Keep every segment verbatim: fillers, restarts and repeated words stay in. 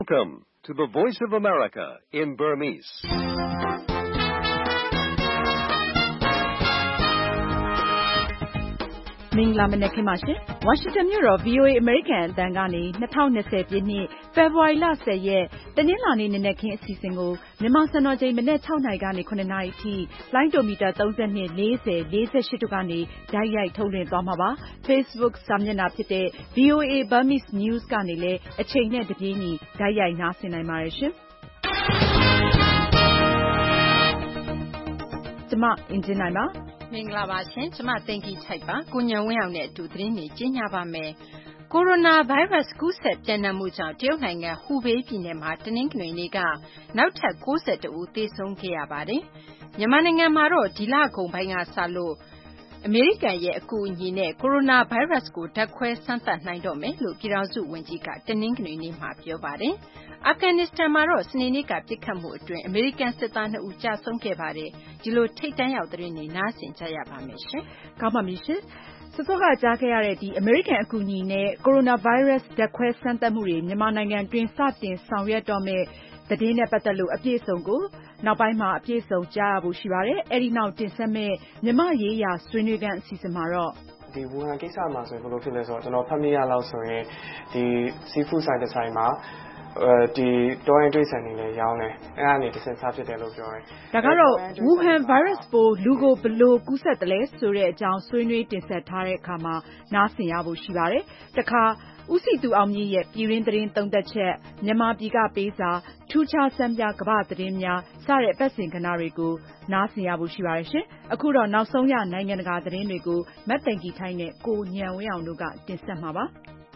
Welcome to the Voice of America in Burmese. ။မင်္ဂလာမနက်ခင်းပါရှင်။ ဝါရှင်တန်မြို့တော် ဗွီအိုအေ အမေရိကန်အသံကနေ၂၀၂၀ပြည့်နှစ်ဖေဖော်ဝါရီလ၁၀ရက်တနင်္လာနေ့နံနက်ခင်းအစီအစဉ်ကိုမြန်မာစံတော်ချိန်မနက်၆နာရီကနေ၇နာရီအထိလိုင်းဒိုမီတာသုံး၂ ၄၀ ၄၈တို့ကနေတိုက်ရိုက်ထုတ်လွှင့်သွားမှာပါ။ Facebook စာမျက်နှာဖြစ်တဲ့ ဗွီအိုအေ Burmese News ကနေလည်းအချိန်နဲ့တပြေးညီတိုက်ရိုက်နားဆင်နိုင်ပါတယ်ရှင်။ကျမအင်ဂျင်နိုင်ပါမင်္ဂလာပါရှင်ကျမသိင်္ဂီထိုက်ပါကိုညံဝင်းအောင်နဲ့အတူသတင်းတွေကြီးညာပါမယ်ကိုရိုနာဗိုင်းရပ်စ်ကူးစက်ပြန့်နှံ့မှုကြောင့်တရုတ်နိုင်ငံဟူဘေးပြည်နယ်မှာတနင်္ဂနွေနေ့ကနောက်ထပ်၉၁ဦးသေဆုံးခဲ့ရပါတယ်မြန်မာနိုင်ငံမှာတော့ဒီလကုန်ပိုင်းကစလို့အမေရိကန်ရဲ့အကူအညီနဲ့ကိုရိုနာဗိုင်းရပ်စ်ကိုဓာတ်ခွဲစမ်းသပ်နိုင်တော့မယ်လို့ပြည်ထောင်စုဝန်ကြီးကတနင်္ဂနွေနေ့မှာပြောပါတယ်အာဖဂန်နစ္စတန်မှာတော့စနေနေ့ကပြစ်ခတ်မှုအတွင်းအမေရိကန်စစ်သားနှစ်ဦးကြာဆုံးခဲ့ပါတယ်ဒီလိုထိတ်တန့်ရောက်သတင်းတွေနားဆင်ကြရပါမယ်ရှင်ကောင်းပါပြီရှင်စောစောကကြားခဲ့ရတဲ့ဒီအမေရိကန်အကူအညီနဲ့ကိုရိုနာဗိုင်းရပ်စ်ဓာတ်ခွဲစမ်းသပ်မှုတွေမြန်မာနိုင်ငံတွင်စတင်ဆောင်ရွက်တော့မယ့်သတင်းနဲ့ပတ်သက်လို့အပြည့်အစုံကိုနောက်ပိုင်းမှာအပြည့်အစုံကြားရဖို့ရှိပါတယ်အဲဒီနောက်တင်ဆက်မဲ့မြန်မာရေးရာဆွေးနွေးခန်းအစီအစဉ်မှာတော့ဒီဝူဟန်ကိစ္စမှာဆိုရင်ဘယ်လိုဖြစ်လဲဆိုတော့ကျွန်တော်ဖတ်မိရလောက်ဆိုရင်ဒီစီဖူးဆိုင်တစ်ဆိုင်မှာအဲဒီတောရင်တွေးဆန်နေလေရောင်းတယ်အဲ့ဒါနေတစ်ဆင့်စားဖြစ်တယ်လို့ပြောတယ်ဒါကတော့ဝူဟန်ဗိုင်းရပ်စ်ပိုးလူကိုဘယ်လိုကူးစက်တယ်လဲဆိုတဲ့အကြောင်းဆွေးနွေးတင်ဆက်ထားတဲ့အခါမှာနားဆင်ရဖို့ရှိပါတယ်တခါဦးစီသူအောင်မြင့်ရဲ့ပြည်ရင်းသတင်းသုံးသက်ချက်မြန်မာပြည်ကပေးစာထူးခြားစမ်းပြကမ္ဘာသတင်းများစတဲ့ပတ်စဉ်ကဏ္ဍတွေကိုနားဆင်ရဖို့ရှိပါတယ်ရှင်အခုတော့နောက်ဆုံးရနိုင်ငံတကာသတင်းတွေကိုမတ်သိင်္ဂီထိုင်းနဲ့ကိုညံဝင်းအောင်တို့ကတင်ဆက်မှာပါ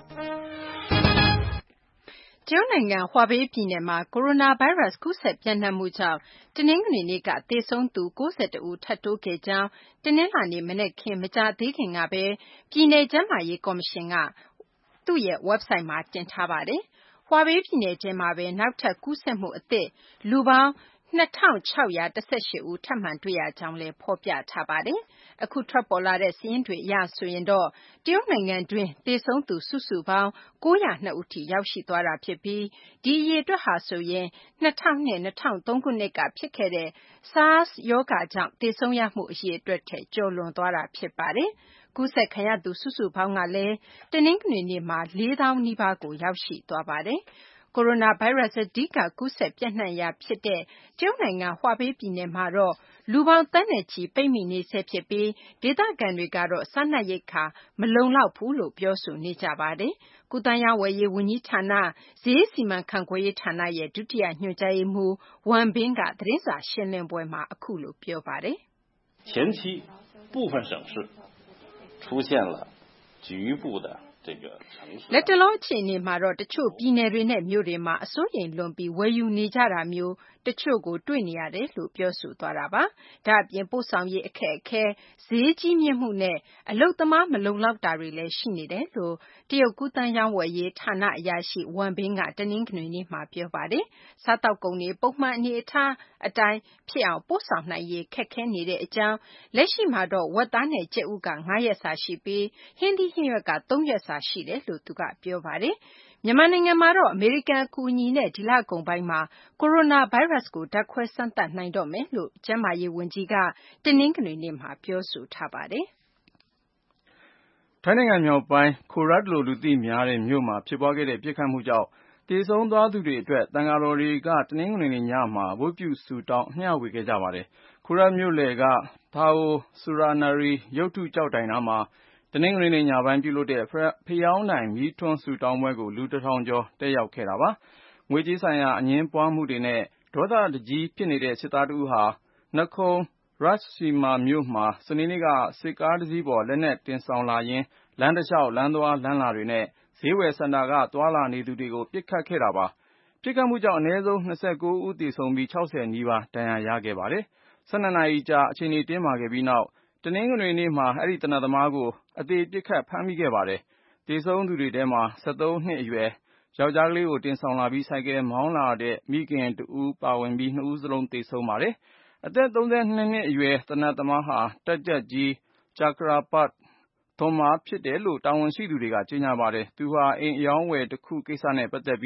တရုတ်နိုင်ငံဟွာဘေးပြည်နယ်မှာကိုရိုနာဗိုင်းရပ်စ်ကူးစက်ပြန့်နှံ့မှုကြောင့်တနင်္ဂနွေနေ့ကသေဆုံးသူ၉၁ဦးထပ်တိုးခဲ့ကြောင်းတနင်္လာနေ့မနက်ခင်းမကြာသေးခင်ကပဲပြည်နယ်ကျန်းမာရေးကော်မရှင်ကသူ့ရဲ့ website မှာတင်ထားပါတယ်။ဟွာဘေးပြည်နယ်ထဲမှာပဲနောက်ထပ်ကူးစက်မှုအသစ်လူပေါင်းနှစ်ထောင်ခြောက်ရာ၁၈ဦးထပ်မံတွေ့ရကြောင်းလည်းဖော်ပြထားပါတယ်။အခုထွက်ပေါ်လာတဲ့စာရင်းတွေအရဆိုရင်တော့တရုတ်နိုင်ငံတွင်းသေဆုံးသူစုစုပေါင်း၉၀၂ဦးထိရောက်ရှိသွားတာဖြစ်ပြီးဒီအရေအတွက်ဟာဆိုရင်၂၀၀၂-၂၀၀၃ခုနှစ်ကဖြစ်ခဲ့တဲ့ SARS ရောဂါကြောင့်သေဆုံးရမှုအရေအတွက်ထက်ကျော်လွန်သွားတာဖြစ်ပါတယ်။ကူးစက်ခံရသူစုစုပေါင်းကလည်းတနင်္ဂနွေနေ့မှာလေးသောင်းနီးပါးကိုရောက်ရှိသွားပါတယ်။ကိုရိုနာဗိုင်းရပ်စ်အဓိကကူးစက်ပြန့်နှံ့ရာဖြစ်တဲ့တရုတ်နိုင်ငံဟွာဘေးပြည်နယ်မှာတော့လူပေါင်းသန်းနဲ့ချီပိတ်မိနေဆဲဖြစ်ပြီးဒေသခံတွေကတော့စားနပ်ရိက္ခာမလုံလောက်ဘူးလို့ပြောဆိုနေကြပါတယ်။ကူးသန်းရောင်းဝယ်ရေးဝန်ကြီးဌာနဈေးစီမံခန့်ခွဲရေးဌာနရဲ့ဒုတိယညွှန်ကြားရေးမှူးဝမ်ဘင်းကသတင်းစာရှင်းလင်းပွဲမှာအခုလိုပြောပါတယ်။前期部分省市出现了局部的လက်တလောအခြေအနေမှာတော့တချို့ပြည်နယ်တွေနဲ့မြို့တွေမှာအစိုးရိမ်လွန်ပြီးဝယ်ယူနေကြတာမျိုးတချို့ကိုတွေ့နေရတယ်လို့ပြောဆိုသွားတာပါ။ဒါ့အပြင်ပို့ဆောင်ရေးအခက်အခဲဈေးကြီးမြင့်မှုနဲ့အလုပ်သမားမလုံလောက်တာတွေလည်းရှိနေတယ်လို့တရုတ်ကူးသန်းရောင်းဝယ်ရေးဌာနအရာရှိဝမ်ဘင်းကတနင်္ဂနွေနေ့မှာပြောပါတယ်။စားတောက်ကုန်တွေပုံမှန်အနေအထားအတိုင်းဖြစ်အောင်ပို့ဆောင်နိုင်ရေးခက်ခဲနေတဲ့အကြောင်းလက်ရှိမှာတော့ဝက်သားနဲ့ကြက်ဥကငါးရက်စာရှိပြီးဟင်းသီးဟင်းရွက်ကသုံးရက်စာရှိတယ်လို့သူကပြောပါတယ်။မြန်မာနိုင်ငံမှာတော့အမေရိကန်အကူအညီနဲ့ဒီလကုန်ပိုင်းမှာကိုရိုနာဗိုင်းရပ်စ်ကိုဓာတ်ခွဲစမ်းသပ်နိုင်တော့မယ်လို့ကျန်းမာရေးဝန်ကြီးကတနင်္ဂနွေနေ့မှာပြောဆိုထားပါတယ်။ထိုင်းနိုင်ငံမြောက်ပိုင်းခိုရတ်လို့လူသိများတဲ့မြို့မှာဖြစ်ပွားခဲ့တဲ့ပြစ်ခတ်မှုကြောင့်သေဆုံးသွားသူတွေအတွက်တန်ဃာတော်တွေကတနင်္ဂနွေနေ့ညမှာဝတ်ပြုဆုတောင်းမျှဝေခဲ့ကြပါတယ်။ခိုရတ်မြို့လယ်ကထာဝိုဆူရာနာရီရုပ်ထုကျောက်တိုင်နားမှာတနင်္ဂနွေနေ့ညပိုင်းပြုလုပ်တဲ့ဖယောင်းတိုင်မီးထွန်းဆုတောင်းပွဲကိုလူတစ်ထောင်ကျော်တက်ရောက်ခဲ့တာပါ။ငွေကြေးဆိုင်ရာအငြင်းပွားမှုတွေနဲ့ဒေါသတကြီးဖြစ်နေတဲ့စစ်သားတဦးဟာနခုန်ရတ်စီမာမြို့မှာစနေနေ့ကစစ်ကားတစ်စီးပေါ်လက်နက်တင်ဆောင်လာရင်းလမ်းတစ်လျှောက်လမ်းသွားလမ်းလာတွေနဲ့ဈေးဝယ်စင်တာကသွားလာနေသူတွေကိုပစ်ခတ်ခဲ့တာပါ။ပစ်ခတ်မှုကြောင့်အနည်းဆုံး၂၉ဦးသေဆုံးပြီး၆၀နီးပါးဒဏ်ရာရခဲ့ပါတယ်။၁၂နာရီကြာအခြေအနေတင်းမာခဲ့ပြီးနောက်တနင်္ဂနွေနေ့မှာအဲဒီသေနတ်သမားကိုအသေပစ်ခတ်ဖမ်းမိခဲ့ပါတယ်။သေဆုံးသူတွေထဲမှာ၁၃နှစ်အရွယ်ယောက်ျားကလေးကိုတင်ဆောင်လာပြီးဆိုင်ကယ်မောင်းလာတဲ့မိခင်တဦးပါဝင်ပြီးနှစ်ဦးစလုံးသေဆုံးပါတယ်။အသက်၃၂နှစ်အရွယ်သေနတ်သမားဟာတပ်ကြပ်ကြီးကြာကရာပတ်သွန်မာဖြစ်တယ်လို့တာဝန်ရှိသူတွေကကြေညာပါတယ်။သူဟာအိမ်အရောင်းဝယ်တစ်ခုကိစ္စနဲ့ပတ်သက်ပြီး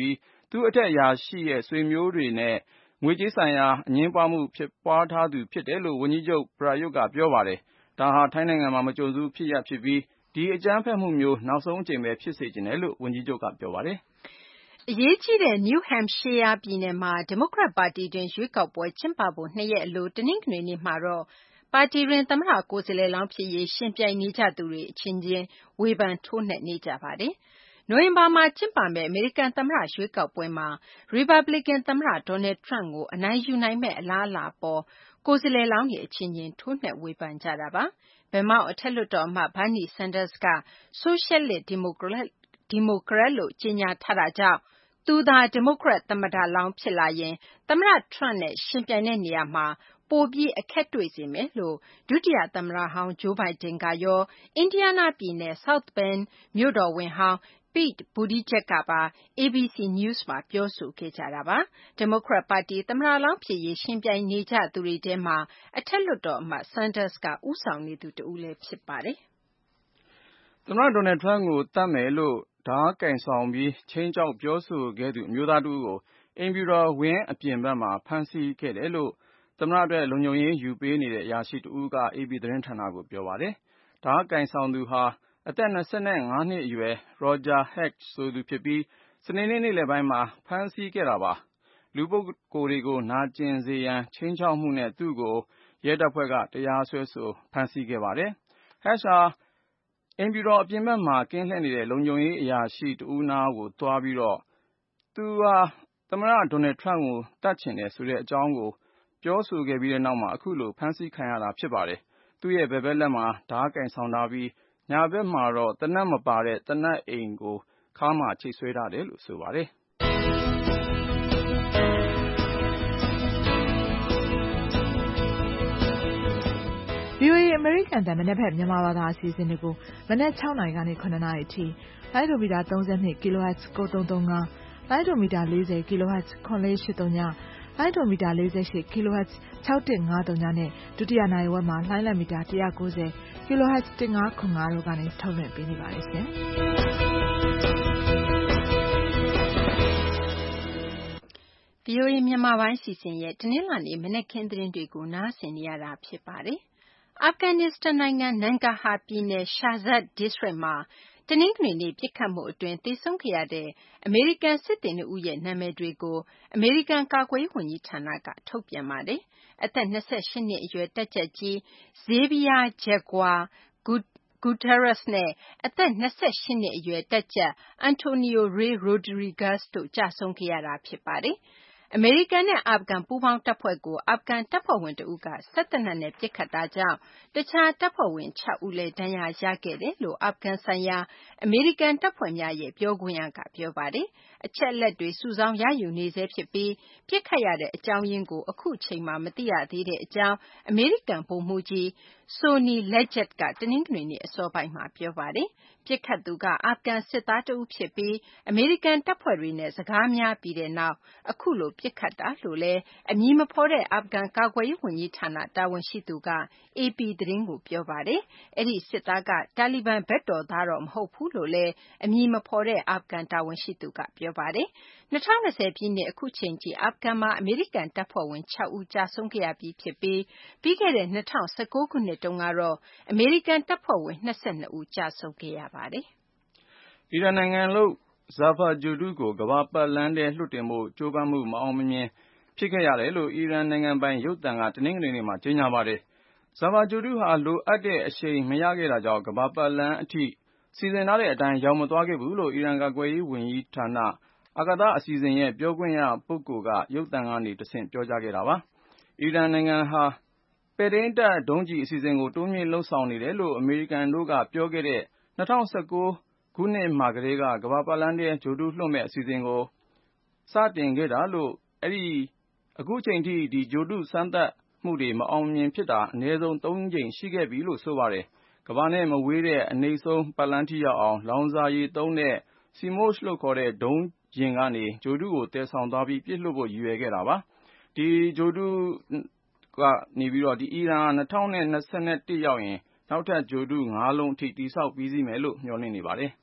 သူ့အထက်အရာရှိရဲ့ဆွေမျိုးတွေနဲ့ငွေကြေးဆိုင်ရာအငြင်းပွားမှုဖြစ်ပွားထားသူဖြစ်တယ်လို့ဝန်ကြီးချုပ် Prayut ကပြောပါတယ်။ဒါဟာထိုင်းနိုင်ငံမှာမကြုံစဖူးဖြစ်ရပ်ဖြစ်ပြီးဒီအကြမ်းဖက်မှုမျိုးနောက်ဆုံးအကြိမ်ပဲဖြစ်စေချင်တယ်လို့ဝန်ကြီးချုပ်ကပြောပါတယ်။အရေးကြီးတဲ့ New Hampshire ပြည်နယ်မှာဒီမိုကရက်ပါတီတွင်းရွေးကောက်ပွဲကျင်းပဖို့နှစ်ရက်အလိုတနင်္ဂနွေနေ့မှာတော့ပါတီတွင်သမ္မတကိုယ်စားလှယ်လောင်းဖြစ်ရေးရှင်ပြိုင်နေကြသူတွေအချင်းချင်းဝေဖန်ထိုးနှက်နေကြပါတယ်။နိုဝင်ဘာမှာကျင်းပမယ့်အမေရိကန်သမ္မတရွေးကောက်ပွဲမှာရီပတ်ဘလီကန်သမ္မတ Donald Trump ကိုအနိုင်ယူနိုင်မယ့်အလားအလာပေါ်ကိုယ်စားလှယ်လောင်းတွေအချင်းချင်းထိုးနှက်ဝေဖန်ကြတာပါ။ Vermont အထက်လွှတ်တော်အမတ် Bernie Sanders ကဆိုရှယ်လစ်ဒီမိုကရက်ဒီမိုကရက်လို့ကြေညာထားတာကြောင့်သူသာဒီမိုကရက်သမ္မတလောင်းဖြစ်လာရင်သမ္မတ Trump နဲ့ယှဉ်ပြိုင်တဲ့နေရာမှာပိုပြီးအခက်တွေ့စေမယ်လို့ဒုတိယသမ္မတဟောင်း Joe Biden ကရောအင်ဒီယားနားပြည်နယ် South Bend မြို့တော်ဝန်ဟောင်း Pete Buttigieg ကပါ A B C News မှာပြောဆိုခဲ့ကြတာပါ။ဒီမိုကရက်ပါတီသမ္မတလောင်းဖြစ်ရေးယှဉ်ပြိုင်နေကြသူတွေထဲမှာအထက်လွှတ်တော်အမတ် Sanders ကဦးဆောင်နေသူတဦးလည်းဖြစ်ပါတယ်။သမ္မတ Donald Trump ကိုတတ်မယ်လို့ဓားကင်ဆောင်ပြီးခြိမ်းခြောက်ပြောဆိုခဲ့သူအမျိုးသားတဦးကိုအိမ်ဖြူတော်ဝင်းအပြင်ဘက်မှာဖမ်းဆီးခဲ့တယ်လို့သမ္မတအတွက်လုံခြုံရေးယူပေးနေတဲ့အရာရှိတဦးက A P သတင်းဌာနကိုပြောပါတယ်။ဓားကင်ဆောင်သူဟာအသက်၂၅နှစ်အရွယ် Roger Hatch ဆိုသူဖြစ်ပြီးစနေနေ့နေ့လယ်ပိုင်းမှာဖမ်းဆီးခဲ့တာပါ။လူပုဂ္ဂိုလ်တွေကိုနာကျင်စေရန်ခြိမ်းခြောက်မှုနဲ့သူ့ကိုရဲတပ်ဖွဲ့ကတရားစွဲဆိုဖမ်းဆီးခဲ့ပါတယ်။ Hatch ဟာအိမ်ဖြူတော်အပြင်ဘက်မှာကင်းလှည့်နေတဲ့လုံခြုံရေးအရာရှိတဦးနားကိုသွားပြီးတော့သူဟာသမ္မတ Donald Trump ကိုတတ်ချင်တယ်ဆိုတဲ့အကြောင်းကိုပြောဆိုခဲ့ပြီးတဲ့နောက်မှာအခုလိုဖမ်းဆီးခံရတာဖြစ်ပါတယ်။သူ့ရဲ့ဘယ်ဘက်လက်မှာဓားကင်ဆောင်ထားပြီးညာဘက်မှာတော့သေနတ်မပါတဲ့သေနတ်အိမ်ကိုခါးမှာချိတ်ဆွဲထားတယ်လို့ဆိုပါတယ်။ V O A အမေရိကန်တန်မနက်ဖြန်မြန်မာဘာသာအစီအစဉ်တွေကိုမနက်၆နာရီကနေ၇နာရီအထိလိုင်းဒိုမီတာ၃၂ kHz ကိုသုံးသုံး၅လိုင်းဒိုမီတာ၄၀ kHz ခွန်လေး၈၃ညလိုင်းဒိုမီတာ၄၈ kHz ၆၁၅၃ညနဲ့ဒုတိယနာရီဝက်မှာလိုင်းလံမီတာ၁၉၀ kHz ၁၅ခွန်၅တို့ကနေထုတ်လွှင့်ပေးနေပါတယ်ရှင်။ V O A မြန်မာပိုင်းစီစဉ်ရဲ့တနင်္လာနေ့မနက်ခင်းသတင်းတွေကိုနားဆင်နေရတာဖြစ်ပါတယ်။အာဖဂန်နစ္စတန်နိုင်ငံနန်ဂါဟာပြည်နယ် Sherzas district မှာတနင်္ဂနွေနေ့ပစ်ခတ်မှုအတွင်းသေဆုံးခဲ့ရတဲ့အမေရိကန်စစ်သည်နှစ်ဦးရဲ့နာမည်တွေကိုအမေရိကန်ကာကွယ်ရေးဝန်ကြီးဌာနကထုတ်ပြန်ပါတယ်။အသက်၂၈နှစ်အရွယ်တပ်ကြပ်ကြီး Xavier Jaguar Gutierrez နဲ့အသက်၂၈နှစ်အရွယ်တပ်ကြပ် Antonio Rey Rodriguez တို့ကျဆုံးခဲ့ရတာဖြစ်ပါတယ်။အမေရိကန်နဲ့အာဖဂန်ပူးပေါင်းတပ်ဖွဲ့ကိုအာဖဂန်တပ်ဖွဲ့ဝင်တဦးကစက်သေနတ်နဲ့ပစ်ခတ်တာကြောင့်တခြားတပ်ဖွဲ့ဝင်၆ဦးလည်းဒဏ်ရာရခဲ့တယ်လို့အာဖဂန်ဆိုင်ရာအမေရိကန်တပ်ဖွဲ့များရဲ့ပြောခွင့်ရကပြောပါတယ်။အချက်အလက်တွေစုဆောင်းရယူနေဆဲဖြစ်ပြီးပစ်ခတ်ရတဲ့အကြောင်းရင်းကိုအခုချိန်မှာမသိရသေးတဲ့အကြောင်းအမေရိကန်ဗိုလ်မှူးကြီး Sonny Leggett ကတနင်္ဂနွေနေ့အစောပိုင်းမှာပြောပါတယ်။ပစ်ခတ်သူကအာဖဂန်စစ်သားတဦးဖြစ်ပြီးအမေရိကန်တပ်ဖွဲ့တွေနဲ့စကားများပြီးတဲ့နောက်အခုလိုပစ်ခတ်တာလို့လည်းအမည်မဖော်တဲ့အာဖဂန်ကာကွယ်ရေးဝန်ကြီးဌာနတာဝန်ရှိသူက A P သတင်းကိုပြောပါတယ်။အဲဒီစစ်သားကတာလီဘန်ဘက်တော်သားတော့မဟုတ်ဘူးလို့လည်းအမည်မဖော်တဲ့အာဖဂန်တာဝန်ရှိသူကပြောပါတယ်။၂၀၂၀ပြည့်နှစ်အခုချိန်ထိအာဖဂန်မှာအမေရိကန်တပ်ဖွဲ့ဝင်၆ဦးကျဆုံးခဲ့ရပြီးဖြစ်ပြီးပြီးခဲ့တဲ့၂၀၁၉ခုနှစ်တုန်းကတော့အမေရိကန်တပ်ဖွဲ့ဝင်၂၂ဦးကျဆုံးခဲ့ရပါတယ်။အီရန်နိုင်ငံလို့ Zafar ဂြိုဟ်တုကိုကမ္ဘာပတ်လမ်းထဲလွှတ်တင်ဖို့ကြိုးပမ်းမှုမအောင်မမြင်ဖြစ်ခဲ့ရတယ်လို့အီရန်နိုင်ငံပိုင်ရုပ်သံကတနင်္ဂနွေနေ့မှာကြေညာပါတယ်။ Zafar ဂြိုဟ်တုဟာလိုအပ်တဲ့အရှိန်မရခဲ့တာကြောင့်ကမ္ဘာပတ်လမ်းအထိစီစဉ်ထားတဲ့အတိုင်းရောက်မသွားခဲ့ဘူးလို့အီရန်ကာကွယ်ရေးဝန်ကြီးဌာနအာကာသအစီအစဉ်ရဲ့ပြောခွင့်ရပုဂ္ဂိုလ်ကရုပ်သံကနေတဆင့်ပြောကြားခဲ့တာပါ။အီရန်နိုင်ငံဟာပဲ့ထိန်းတပ်ဒုံးကျည်အစီအစဉ်ကိုတိုးမြှင့်လုပ်ဆောင်နေတယ်လို့အမေရိကန်တို့ကပြောခဲ့တဲ့၂၀၁၉ခုနှစ်မှာကတည်းကကမ္ဘာပတ်လမ်းထဲဂြိုဟ်တုလွှတ်မယ့်အစီအစဉ်ကိုစတင်ခဲ့တာလို့အဲဒီအခုချိန်ထိဒီဂြိုဟ်တုစမ်းသပ်မှုတွေမအောင်မမြင်ဖြစ်တာအနည်းဆုံးသုံးကြိမ်ရှိခဲ့ပြီလို့ဆိုပါတယ်။ကမ္ဘာနဲ့မဝေးတဲ့အနိမ့်ဆုံးပတ်လမ်းထိရောက်အောင်လောင်စာရည်သုံးတဲ့ Seamosh လို့ခေါ်တဲ့ဒုံးယာဉ်ကနေဂြိုဟ်တုကိုသယ်ဆောင်သွားပြီးပစ်လွှတ်ဖို့ရည်ရွယ်ခဲ့တာပါ။ဒီဂြိုဟ်တုကနေပြီးတော့ဒီအီရန်၂၀၂၁ရောက်ရင်နောက်ထပ်ဂြိုဟ်တု၅လုံးအထိတည်ဆောက်ပြီးစီးမယ်လို့မျှော်လင့်နေပါတယ်။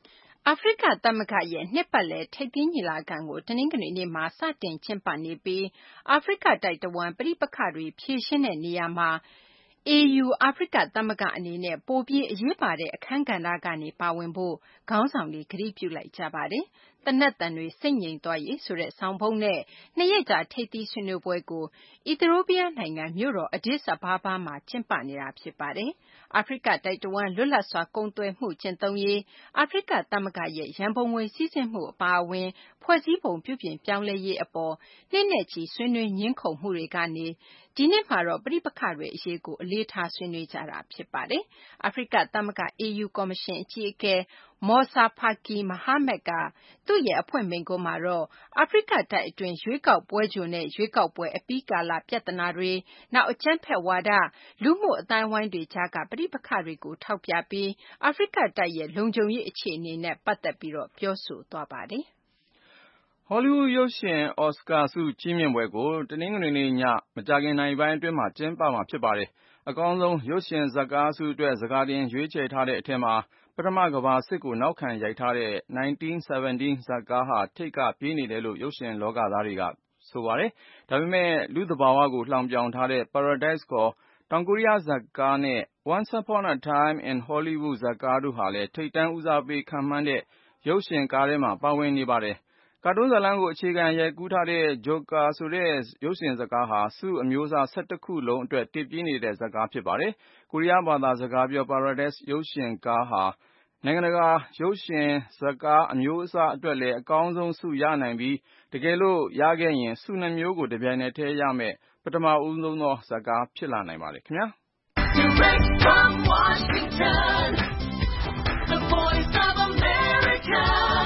အာဖရိကသမဂ္ဂရဲ့နှစ်ပတ်လည်ထိပ်သီးညီလာခံကိုတနင်္ဂနွေနေ့မှာစတင်ကျင်းပနေပြီးအာဖရိကတိုက်တဝန်းပဋိပက္ခတွေဖြေရှင်းတဲ့နေရာမှာ အေးယူ အာဖရိကသမဂ္ဂအနေနဲ့ပိုပြီးအရေးပါတဲ့အခန်းကဏ္ဍကနေပါဝင်ဖို့ခေါင်းဆောင်တွေကတိပြုလိုက်ကြပါတယ်။သေနတ်သံတွေစိတ်ငြိမ်သွားရေးဆိုတဲ့ဆောင်ပုဒ်နဲ့နှစ်ရက်ကြာထိပ်သီးဆွေးနွေးပွဲကိုအီသီယိုးပီးယားနိုင်ငံမြို့တော် Addis Ababa မှာကျင်းပနေတာဖြစ်ပါတယ်။အာဖရိကတိုက်တဝန်းလွတ်လပ်စွာကုန်သွယ်မှုကျင့်သုံးရေးအာဖရိကသမဂ္ဂရဲ့ရန်ပုံငွေစည်းစိမ်မှုအပါအဝင်ဖွဲ့စည်းပုံပြုပြင်ပြောင်းလဲရေးအပေါ်နှစ်နဲ့ချီဆွေးနွေးငြင်းခုန်မှုတွေကနေဒီနှစ်မှာတော့ပဋိပက္ခတွေအရေးကိုအလေးထားဆွေးနွေးကြတာဖြစ်ပါတယ်။အာဖရိကသမဂ္ဂ အေးယူ ကော်မရှင်အကြီးအကဲ Moussa Faki Mahamat ကသူ့ရဲ့အဖွင့်မိန့်ခွန်းမှာတော့အာဖရိကတိုက်အတွင်းရွေးကောက်ပွဲကြိုနဲ့ရွေးကောက်ပွဲအပြီးကာလပြဿနာတွေနောက်အကြမ်းဖက်ဝါဒလူမှုအသိုင်းအဝိုင်းတွေကြားကပဋိပက္ခတွေကိုထောက်ပြပြီးအာဖရိကတိုက်ရဲ့လုံခြုံရေးအခြေအနေနဲ့ပတ်သက်ပြီးတော့ပြောဆိုသွားပါတယ်။ဟောလိဝုဒ်ရုပ်ရှင်အော်စကာဆုချီးမြှင့်ပွဲကိုတနင်္ဂနွေနေ့ညမကြာခင်နာရီပိုင်းအတွင်းမှာကျင်းပမှာဖြစ်ပါတယ်။အကောင်းဆုံးရုပ်ရှင်ဇာတ်ကားဆုအတွက်ဇာတ်ကားတင်ရွေးချယ်ထားတဲ့အထက်မှာပထမကမ္ဘာစစ်ကိုနောက်ခံရိုက်ထားတဲ့nineteen seventeenဇာတ်ကားဟာထိပ်ကပြေးနေတယ်လို့ရုပ်ရှင်လောကသားတွေကဆိုပါတယ်။ဒါပေမဲ့လူသဘာဝကိုလှောင်ပြောင်ထားတဲ့ Paradise ခေါ်တောင်ကိုရီးယားဇာတ်ကားနဲ့ Once Upon a Time in Hollywood ဇာတ်ကားတို့ဟာလည်းထိပ်တန်းဦးစားပေးခန့်မှန်းတဲ့ရုပ်ရှင်ကားထဲမှာပါဝင်နေပါတယ်။ကာတွန်းဇာတ်လမ်းကိုအခြေခံရိုက်ကူးထားတဲ့ Joker ဆိုတဲ့ရုပ်ရှင်ဇာတ်ကားဟာဆုအမျိုးအစား၁၁ခုလုံးအတွက်တစ်ပြေးနေတဲ့ဇာတ်ကားဖြစ်ပါတယ်။ကိုရီးယားဘာသာစကားပြော Paradise ရုပ်ရှင်ကားဟာနိုင်ငံတကာရုပ်ရှင်ဇာတ်ကားအမျိုးအစားအတွက်လည်းအကောင်းဆုံးဆုရနိုင်ပြီးတကယ်လို့ရခဲ့ရင်ဆုနှစ်မျိုးကိုတပြိုင်နက်တည်းရမယ့်ပထမဦးဆုံးသောဇာတ်ကားဖြစ်လာနိုင်ပါတယ်ခင်ဗျာ။ Direct from Washington, the Voice of America,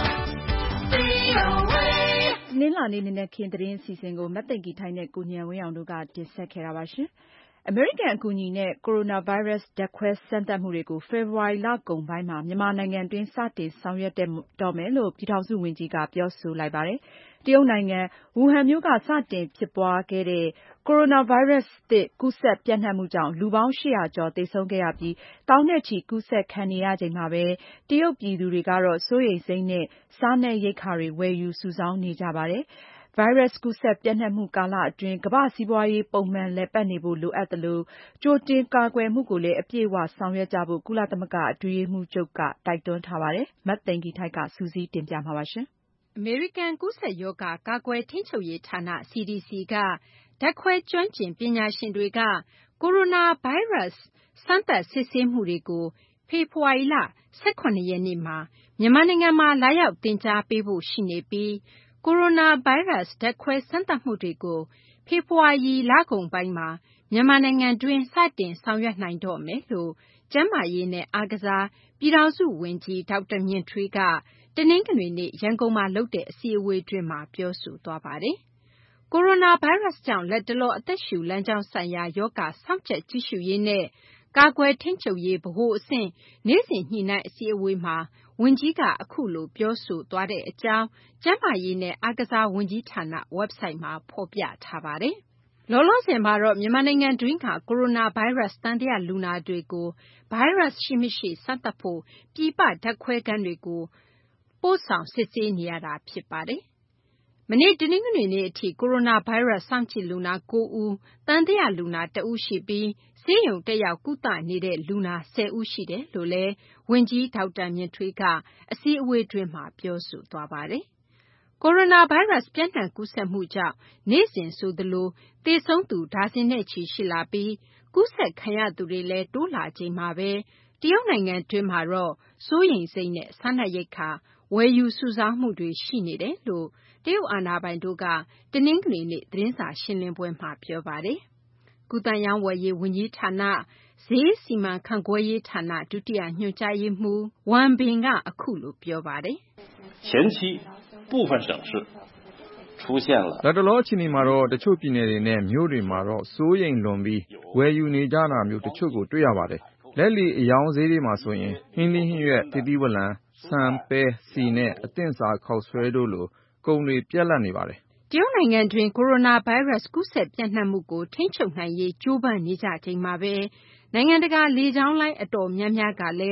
နင်္လာနေ့နနက်ခင်းသတင်းအစီအစဉ်ကိုမသိင်္ဂီထိုင်းနဲ့ကိုဉာဏ်ဝင်းအောင်တို့ကတင်ဆက်ခဲ့တာပါရှင်။အမေရိကန်အကူအညီနဲ့ကိုရိုနာဗိုင်းရပ်စ်ဓာတ်ခွဲစမ်းသပ်မှုတွေကိုဖေဖေါ်ဝါရီလကုန်ပိုင်းမှာမြန်မာနိုင်ငံတွင်းစတင်ဆောင်ရွက်တော့မယ်လို့ပြည်ထောင်စုဝန်ကြီးကပြောဆိုလိုက်ပါတယ်။တရုတ်နိုင်ငံဝူဟန်မြို့ကစတင်ဖြစ်ပွားခဲ့တဲ့ကိုရိုနာဗိုင်းရပ်စ်သစ်ကူးစက်ပြန့်နှံ့မှုကြောင့်လူပေါင်းရှစ်ရာကျော်သေဆုံးခဲ့ရပြီးသောင်းနဲ့ချီကူးစက်ခံနေရချိန်မှာပဲတရုတ်ပြည်သူတွေကတော့စိုးရိမ်စိတ်နဲ့စားနပ်ရိက္ခာတွေဝယ်ယူစုဆောင်းနေကြပါတယ်။ ဗိုင်းရပ်စ်ကူးစက်ပြန့်နှံ့မှုကာလအတွင်းကမ္ဘာ့စီးပွားရေးပုံမှန်လည်ပတ်နေဖို့လိုအပ်သလိုကြိုတင်ကာကွယ်မှုကိုလည်းအပြည့်အဝဆောင်ရွက်ကြဖို့ကုလသမဂ္ဂအတွင်းရေးမှူးချုပ်ကတိုက်တွန်းထားပါတယ်။မသိင်္ဂီထိုက်ကစုစည်းတင်ပြမှာပါရှင်။အမေရိကန်ကူးစက်ရောဂါကာကွယ်ထိန်းချုပ်ရေးဌာန စီ ဒီ စီ ကဓာတ်ခွဲကျွမ်းကျင်ပညာရှင်တွေကကိုရိုနာဗိုင်းရပ်စ်စမ်းသပ်စစ်ဆေးမှုတွေကိုဖေဖေါ်ဝါရီလ၁၇ရက်နေ့မှာမြန်မာနိုင်ငံမှာလာရောက်သင်ကြားပေးဖို့ရှိနေပြီးကိုရိုနာဗိုင်းရပ်စ်ဓာတ်ခွဲစမ်းသပ်မှုတွေကိုဖေဖေါ်ဝါရီလကုန်ပိုင်းမှာမြန်မာနိုင်ငံတွင်းစတင်ဆောင်ရွက်နိုင်တော့မယ်လို့ကျန်းမာရေးနဲ့အားကစားပြည်ထောင်စုဝန်ကြီးဒေါက်တာမြင့်ထွေးကတနင်္ဂနွေနေ့ရန်ကုန်မှာလုပ်တဲ့အစည်းအဝေးတွင်းမှာပြောဆိုသွားပါတယ်။ကိုရိုနာဗိုင်းရပ်စ်ကြောင့်လက်တလောအသက်ရှူလမ်းကြောင်းဆိုင်ရာရောဂါစောင့်ကြပ်ကြည့်ရှုရေးနဲ့ကာကွယ်ထိန်းချုပ်ရေးဗဟိုအဆင့်နေ့စဉ်ညှိနှိုင်းအစည်းအဝေးမှာဝန်ကြီးကအခုလိုပြောဆိုသွားတဲ့အကြောင်းကျန်းမာရေးနဲ့အားကစားဝန်ကြီးဌာနဝက်ဘ်ဆိုက်မှာဖော်ပြထားပါတယ်။လောလောဆယ်မှာတော့မြန်မာနိုင်ငံတွင်းကကိုရိုနာဗိုင်းရပ်စ်သံသယလူနာတွေကိုဗိုင်းရပ်စ်ရှိမရှိစမ်းသပ်ဖို့ပြည်ပဓာတ်ခွဲခန်းတွေကိုပို့ဆောင်စစ်ဆေးနေရတာဖြစ်ပါတယ်။မနေ့တနင်္ဂနွေနေ့အထိကိုရိုနာဗိုင်းရပ်စ်စောင့်ကြည့်လူနာကိုးဦးသံသယလူနာတဦးရှိပြီးဆေးရုံတက်ရောက်ကုသနေတဲ့လူနာဆယ်ဦးရှိတယ်လို့လည်းဝန်ကြီးဒေါက်တာမြင့်ထွေးကအစည်းအဝေးတွင်းမှာပြောဆိုသွားပါတယ်။ကိုရိုနာဗိုင်းရပ်စ်ပြန့်နှံ့ကူးစက်မှုကြောင့်နေ့စဉ်ဆိုသလိုသေဆုံးသူဒါဇင်နဲ့ချီရှိလာပြီးကူးစက်ခံရသူတွေလည်းတိုးလာချိန်မှာပဲတရုတ်နိုင်ငံတွင်းမှာတော့စိုးရိမ်စိတ်နဲ့စားနပ်ရိက္ခာဝယ်ယူစုဆောင်းမှုတွေရှိနေတယ်လို့တရုတ်အာဏာပိုင်တို့ကတနင်္ဂနွေနေ့သတင်းစာရှင်းလင်းပွဲမှာပြောပါတယ်။ကူးသန်းရောင်းဝယ်ရေးဝန်ကြီးဌာနဈေးစီမံခန့်ခွဲရေးဌာနဒုတိယညွှန်ကြားရေးမှူးဝမ်ဘင်ကအခုလိုပြောပါတယ်။前期部分省市出现了လတ်တလောအခြေအနေမှာတော့တချို့ပြည်နယ်တွေနဲ့မြို့တွေမှာတော့စိုးရိမ်လွန်ပြီးဝယ်ယူနေကြတာမျိုးတချို့ကိုတွေ့ရပါတယ်။လက်လီအယောင်ဈေးတွေမှာဆိုရင်ဟင်းသီးဟင်းရွက်သစ်သီးဝလံဆန်ပဲဆီနဲ့အသင့်စားခေါက်ဆွဲတို့လိုကုန်တွေပြတ်လတ်နေပါတယ်။တရုတ်နိုင်ငံတွင်းကိုရိုနာဗိုင်းရပ်စ်ကူးစက်ပြန့်နှံ့မှုကိုထိန်းချုပ်နိုင်ရေးကြိုးပမ်းနေကြချိန်မှာပဲနိုင်ငံတကာလေကြောင်းလိုင်းအတော်များများကလည်း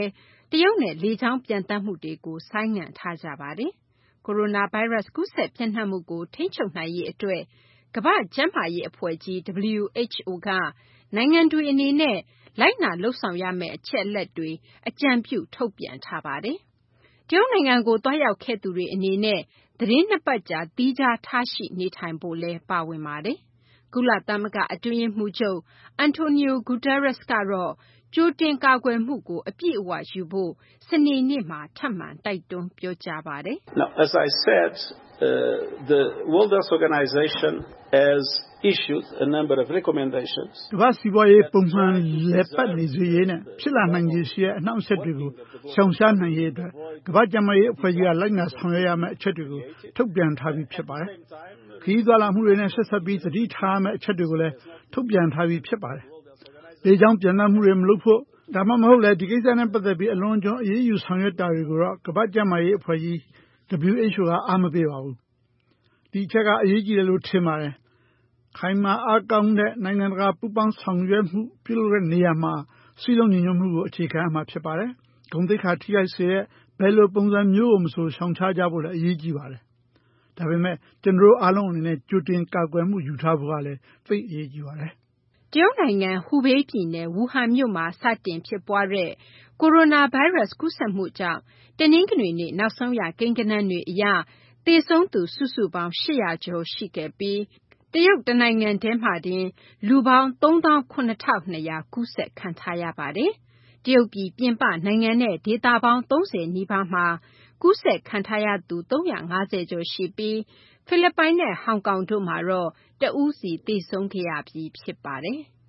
တရုတ်နဲ့လေကြောင်းပျံသန်းမှုတွေကိုဆိုင်းငံ့ထားကြပါတယ်။ ကိုရိုနာဗိုင်းရပ်စ်ကူးစက်ပျံ့နှံ့မှုကိုထိန်းချုပ်နိုင်ရေးအတွက်ကမ္ဘာ့ကျန်းမာရေးအဖွဲ့ကြီး W H O ကနိုင်ငံတွေအနေနဲ့လိုက်နာလုပ်ဆောင်ရမယ့်အချက်အလက်တွေအကြံပြုထုတ်ပြန်ထားပါတယ်။တရုတ်နိုင်ငံကိုသွားရောက်ခဲ့သူတွေအနေနဲ့သီတင်းနှစ်ပတ်ကြာသီးခြားထားရှိနေထိုင်ဖို့လည်းပါဝင်ပါတယ်။ကုလသမဂ္ဂအတွင်းရေးမှူးချုပ် Antonio Guterres ကတော့ကြိုတင်ကာကွယ်မှုကိုအပြည့်အဝယူဖို့စနေနေ့မှာထပ်မံတိုက်တွန်းပြောကြားပါတယ်။ Now, as I said, uh, the World Health Organization has issued a number of recommendations. ကမ္ဘာ့စီးပွားရေးပုံမှန်လည်ပတ်နေစေရေးနဲ့ဖြစ်လာနိုင်ခြေရှိတဲ့အနှောင့်အယှက်တွေကိုရှောင်ရှားနိုင်ရေးအတွက်ကမ္ဘာ့ကျန်းမာရေးအဖွဲ့ကြီးကလိုက်နာဆောင်ရွက်ရမယ့်အချက်တွေကိုထုတ်ပြန်ထားပြီးဖြစ်ပါတယ်။ခရီးသွားလာမှုတွေနဲ့ဆက်စပ်ပြီးသတိထားရမယ့်အချက်တွေကိုလည်းထုတ်ပြန်ထားပြီးဖြစ်ပါတယ်။လေကြောင်းပြန်သန်းမှုတွေမလုပ်ဖို့ဒါမှမဟုတ်လည်းဒီကိစ္စနဲ့ပတ်သက်ပြီးအလွန်အကျွံအရေးယူဆောင်ရွက်တာတွေကိုတော့ကမ္ဘာ့ကျန်းမာရေးအဖွဲ့ကြီး W H O ကအားမပေးပါဘူး။ဒီအချက်ကအရေးကြီးတယ်လို့ထင်ပါတယ်။ခိုင်မာအားကောင်းတဲ့နိုင်ငံတကာပူးပေါင်းဆောင်ရွက်မှုပြုလုပ်တဲ့နေရာမှာစီးလုံးညီညွတ်မှုကိုအခြေခံရမှာဖြစ်ပါတယ်။ဂုဏ်သိက္ခာထိခိုက်စေတဲ့ဘယ်လိုပုံစံမျိုးကိုမဆိုရှောင်ရှားကြဖို့လည်းအရေးကြီးပါတယ်။ဒါပေမဲ့ကျွန်တော်တို့အားလုံးအနေနဲ့ကြိုတင်ကာကွယ်မှုယူထားဖို့ကလည်းသိအရေးကြီးပါတယ်။တရုတ်နိုင်ငံဟူဘေးပြည်နယ်ဝူဟန်မြို့မှာစတင်ဖြစ်ပွားတဲ့ကိုရိုနာဗိုင်းရပ်စ်ကူးစက်မှုကြောင့်တနင်္ဂနွေနေ့နောက်ဆုံးရကိန်းဂဏန်းတွေအရသေဆုံးသူစုစုပေါင်း၈၀၀ကျော်ရှိခဲ့ပြီးတရုတ်တနိုင်ငံထဲမှာတင်လူပေါင်းသုံးသောင်းခုနှစ်ထောင်နှစ်ရာကူးစက်ခံထားရပါတယ်။တရုတ်ပြည်ပြင်ပနိုင်ငံနဲ့ဒေသပေါင်းသုံးဆယ်နီးပါးမှာကူးစက်ခံထားရသူသုံးရာ၅ဆယ်ကျော်ရှိပြီးဖိလစ်ပိုင်နဲ့ဟောင်ကောင်တို့မှာတော့တဦးစီသေဆုံးခဲ့ရပြီးဖြစ်ပါတယ်။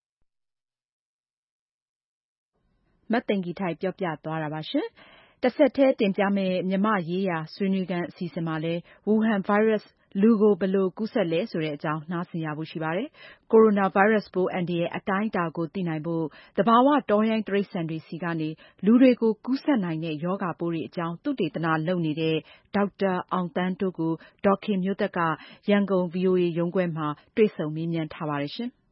မသိင်္ဂီထိုက်ပြောပြသွားတာပါရှင်။တဆက်တည်းတင်ပြမယ့်မြန်မာ့ရေးရာဆွေးနွေးခန်းအစီအစဉ်မှာလည်းဝူဟန်ဗိုင်းရပ်စ်လူကိုဘယ်လိုကူးစက်လဲဆိုတဲ့အကြောင်းနားဆင်ရဖို့ရှိပါတယ်။ကိုရိုနာဗိုင်းရပ်စ်ပိုးအန္တရာယ်အတိုင်းအတာကိုသိနိုင်ဖို့သဘာဝတောရိုင်းတိရစ္ဆာန်တွေဆီကနေလူတွေကိုကူးစက်နိုင်တဲ့ရောဂါပိုးတွေအကြောင်းသုတေသနလုပ်နေတဲ့ဒေါက်တာအောင်သန်းတိုးကိုဒေါ်ခင်မျိုးသက်ကရန်ကုန် ဗွီအိုအေရုံးခွဲမှာတွေ့ဆုံမေးမြန်းထားပါတယ်ရှင်။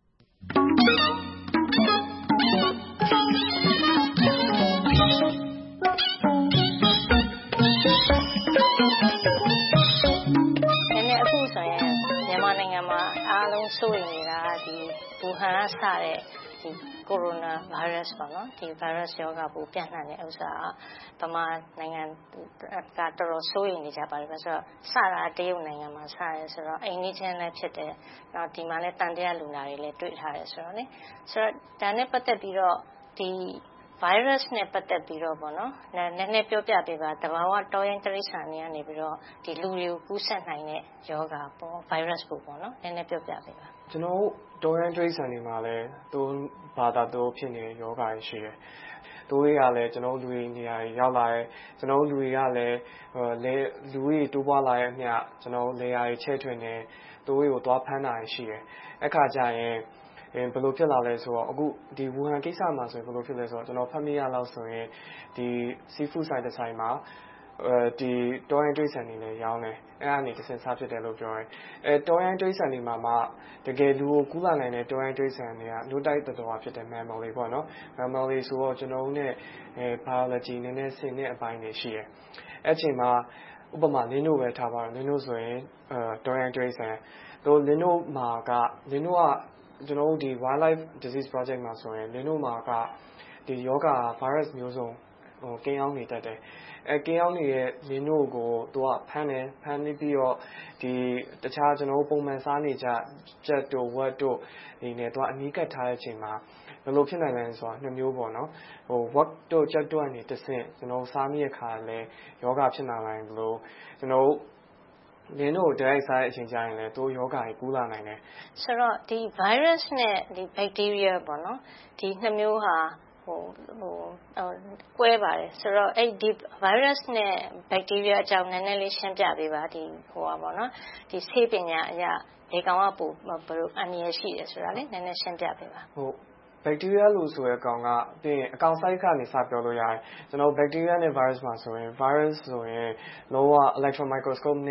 စိုးရိမ်နေတာဒီဝူဟန်ကစတဲ့ဒီကိုရိုနာဗိုင်းရပ်စ်ပေါ့နော်ဒီဗိုင်းရပ်စ်ရောဂါပိုးပြန့်နှံ့တဲ့ဥစ္စာကဗမာနိုင်ငံကတော်တော်စိုးရိမ်နေကြပါတယ်ဆိုတော့စတာတရုတ်နိုင်ငံမှာစရဲဆိုတော့အိမ်နီးချင်းလည်းဖြစ်တယ်နောက်ဒီမှာလည်းတန်တရားလူနာတွေလည်းတွေ့ထားတယ်ဆိုတော့လေဆိုတော့ဒါနဲ့ပတ်သက်ပြီးတော့ဒီvirus နဲ့ပတ်သက်ပြီးတော့ပေါ့နော်နည်းနည်းပြောပြပေးပါတဘာဝတောရိုင်းတိရစ္ဆာန်တွေကနေပြီးတော့ဒီလူတွေကိုကူးစက်နိုင်တဲ့ယောဂပေါ့ virus ပို့ပေါ့နော်နည်းနည်းပြောပြပေးပါကျွန်တော်တောရိုင်းတိရစ္ဆာန်တွေမှာလည်းသူဘာသာသူဖြစ်နေတဲ့ယောဂတွေရှိတယ်သူတွေကလည်းကျွန်တော်လူတွေနေရာရောက်လာတယ်ကျွန်တော်လူတွေကလည်းလေလူတွေတိုးပွားလာတဲ့အမျှကျွန်တော်လေယာဉ်ချဲထွင်နေသူတွေကိုသွားဖမ်းတာရှိတယ်အခါကျရင်ဘယ်လိုဖြစ်လာလဲဆိုတော့အခုဒီဝူဟန်ကိစ္စမှာဆိုရင်ဘယ်လိုဖြစ်လဲဆိုတော့ကျွန်တော်ဖတ်မိရလောက်ဆိုရင်ဒီ seafood ဆိုင်တစ်ဆိုင်မှာအဲဒီတောရိုင်းတိရစ္ဆာန်တွေလည်းရောင်းတယ်အဲ့ဒါနေတစ်ဆင့်စားဖြစ်တယ်လို့ပြောတယ်အဲတောရိုင်းတိရစ္ဆာန်တွေမှာမှတကယ်လူကိုကူးလာနိုင်တဲ့တောရိုင်းတိရစ္ဆာန်တွေကလူတိုက်တော်တော်ဖြစ်တယ် mammal တွေပေါ့နော် mammal တွေဆိုတော့ကျွန်တော်တို့ ਨੇ အဲ biology နည်းနည်းဆင်တဲ့အပိုင်းတွေရှိတယ်အဲ့ချိန်မှာဥပမာလင်းတို့ပဲထားပါတော့လင်းတို့ဆိုရင်အဲတောရိုင်းတိရစ္ဆာန်တို့လင်းတို့မှာကလင်းတို့ကကျွန်တော်တို့ဒီ wildlife disease project မှာဆိုရင်လင်းတို့မှာကဒီယောဂ virus မျိုးစုံဟိုကင်းအောင်နေတတ်တယ်အဲကင်းအောင်နေတဲ့လင်းတို့ကိုသူကဖမ်းတယ်ဖမ်းပြီးတော့ဒီတခြားကျွန်တော်တို့ပုံမှန်စားနေကြကြက်တို့ဝက်တို့ဒီနဲ့သူကအနီးကပ်ထားတဲ့အချိန်မှာဘယ်လိုဖြစ်နိုင်လဲဆိုတော့နှစ်မျိုးပေါ့နော်ဟိုဝက်တို့ကြက်တို့ကနေတစ်ဆင့်ကျွန်တော်စားမိတဲ့ခါလဲယောဂဖြစ်နိုင်တယ်လို့ကျွန်တော်လင်းတို့တိုက်စားတဲ့အချိန်ကျရင်လည်းတို့ယောဂတွေကူးလာနိုင်တယ်ဆိုတော့ဒီ virus နဲ့ဒီ bacteria ပေါ့နော်ဒီနှစ်မျိုးဟာဟိုဟိုကွဲပါတယ်ဆိုတော့အဲ့ဒီ virus နဲ့ bacteria အကြောင်းနည်းနည်းလေးရှင်းပြပေးပါဒီဟိုပါပေါ့နော်ဒီဆေးပညာအရာဒီကောင်ကပို့ဘယ်လိုအန္တရာယ်ရှိတယ်ဆိုတာလေနည်းနည်းရှင်းပြပေးပါဟုတ်bacteria လို့ဆိုတဲ့အကောင်ကပြင်အကောင် site ကနေစပြောလို့ရတယ်ကျွန်တော် bacteria နဲ့ virus မှာဆိုရင် virus ဆိုရင်လောက electron microscope နဲ့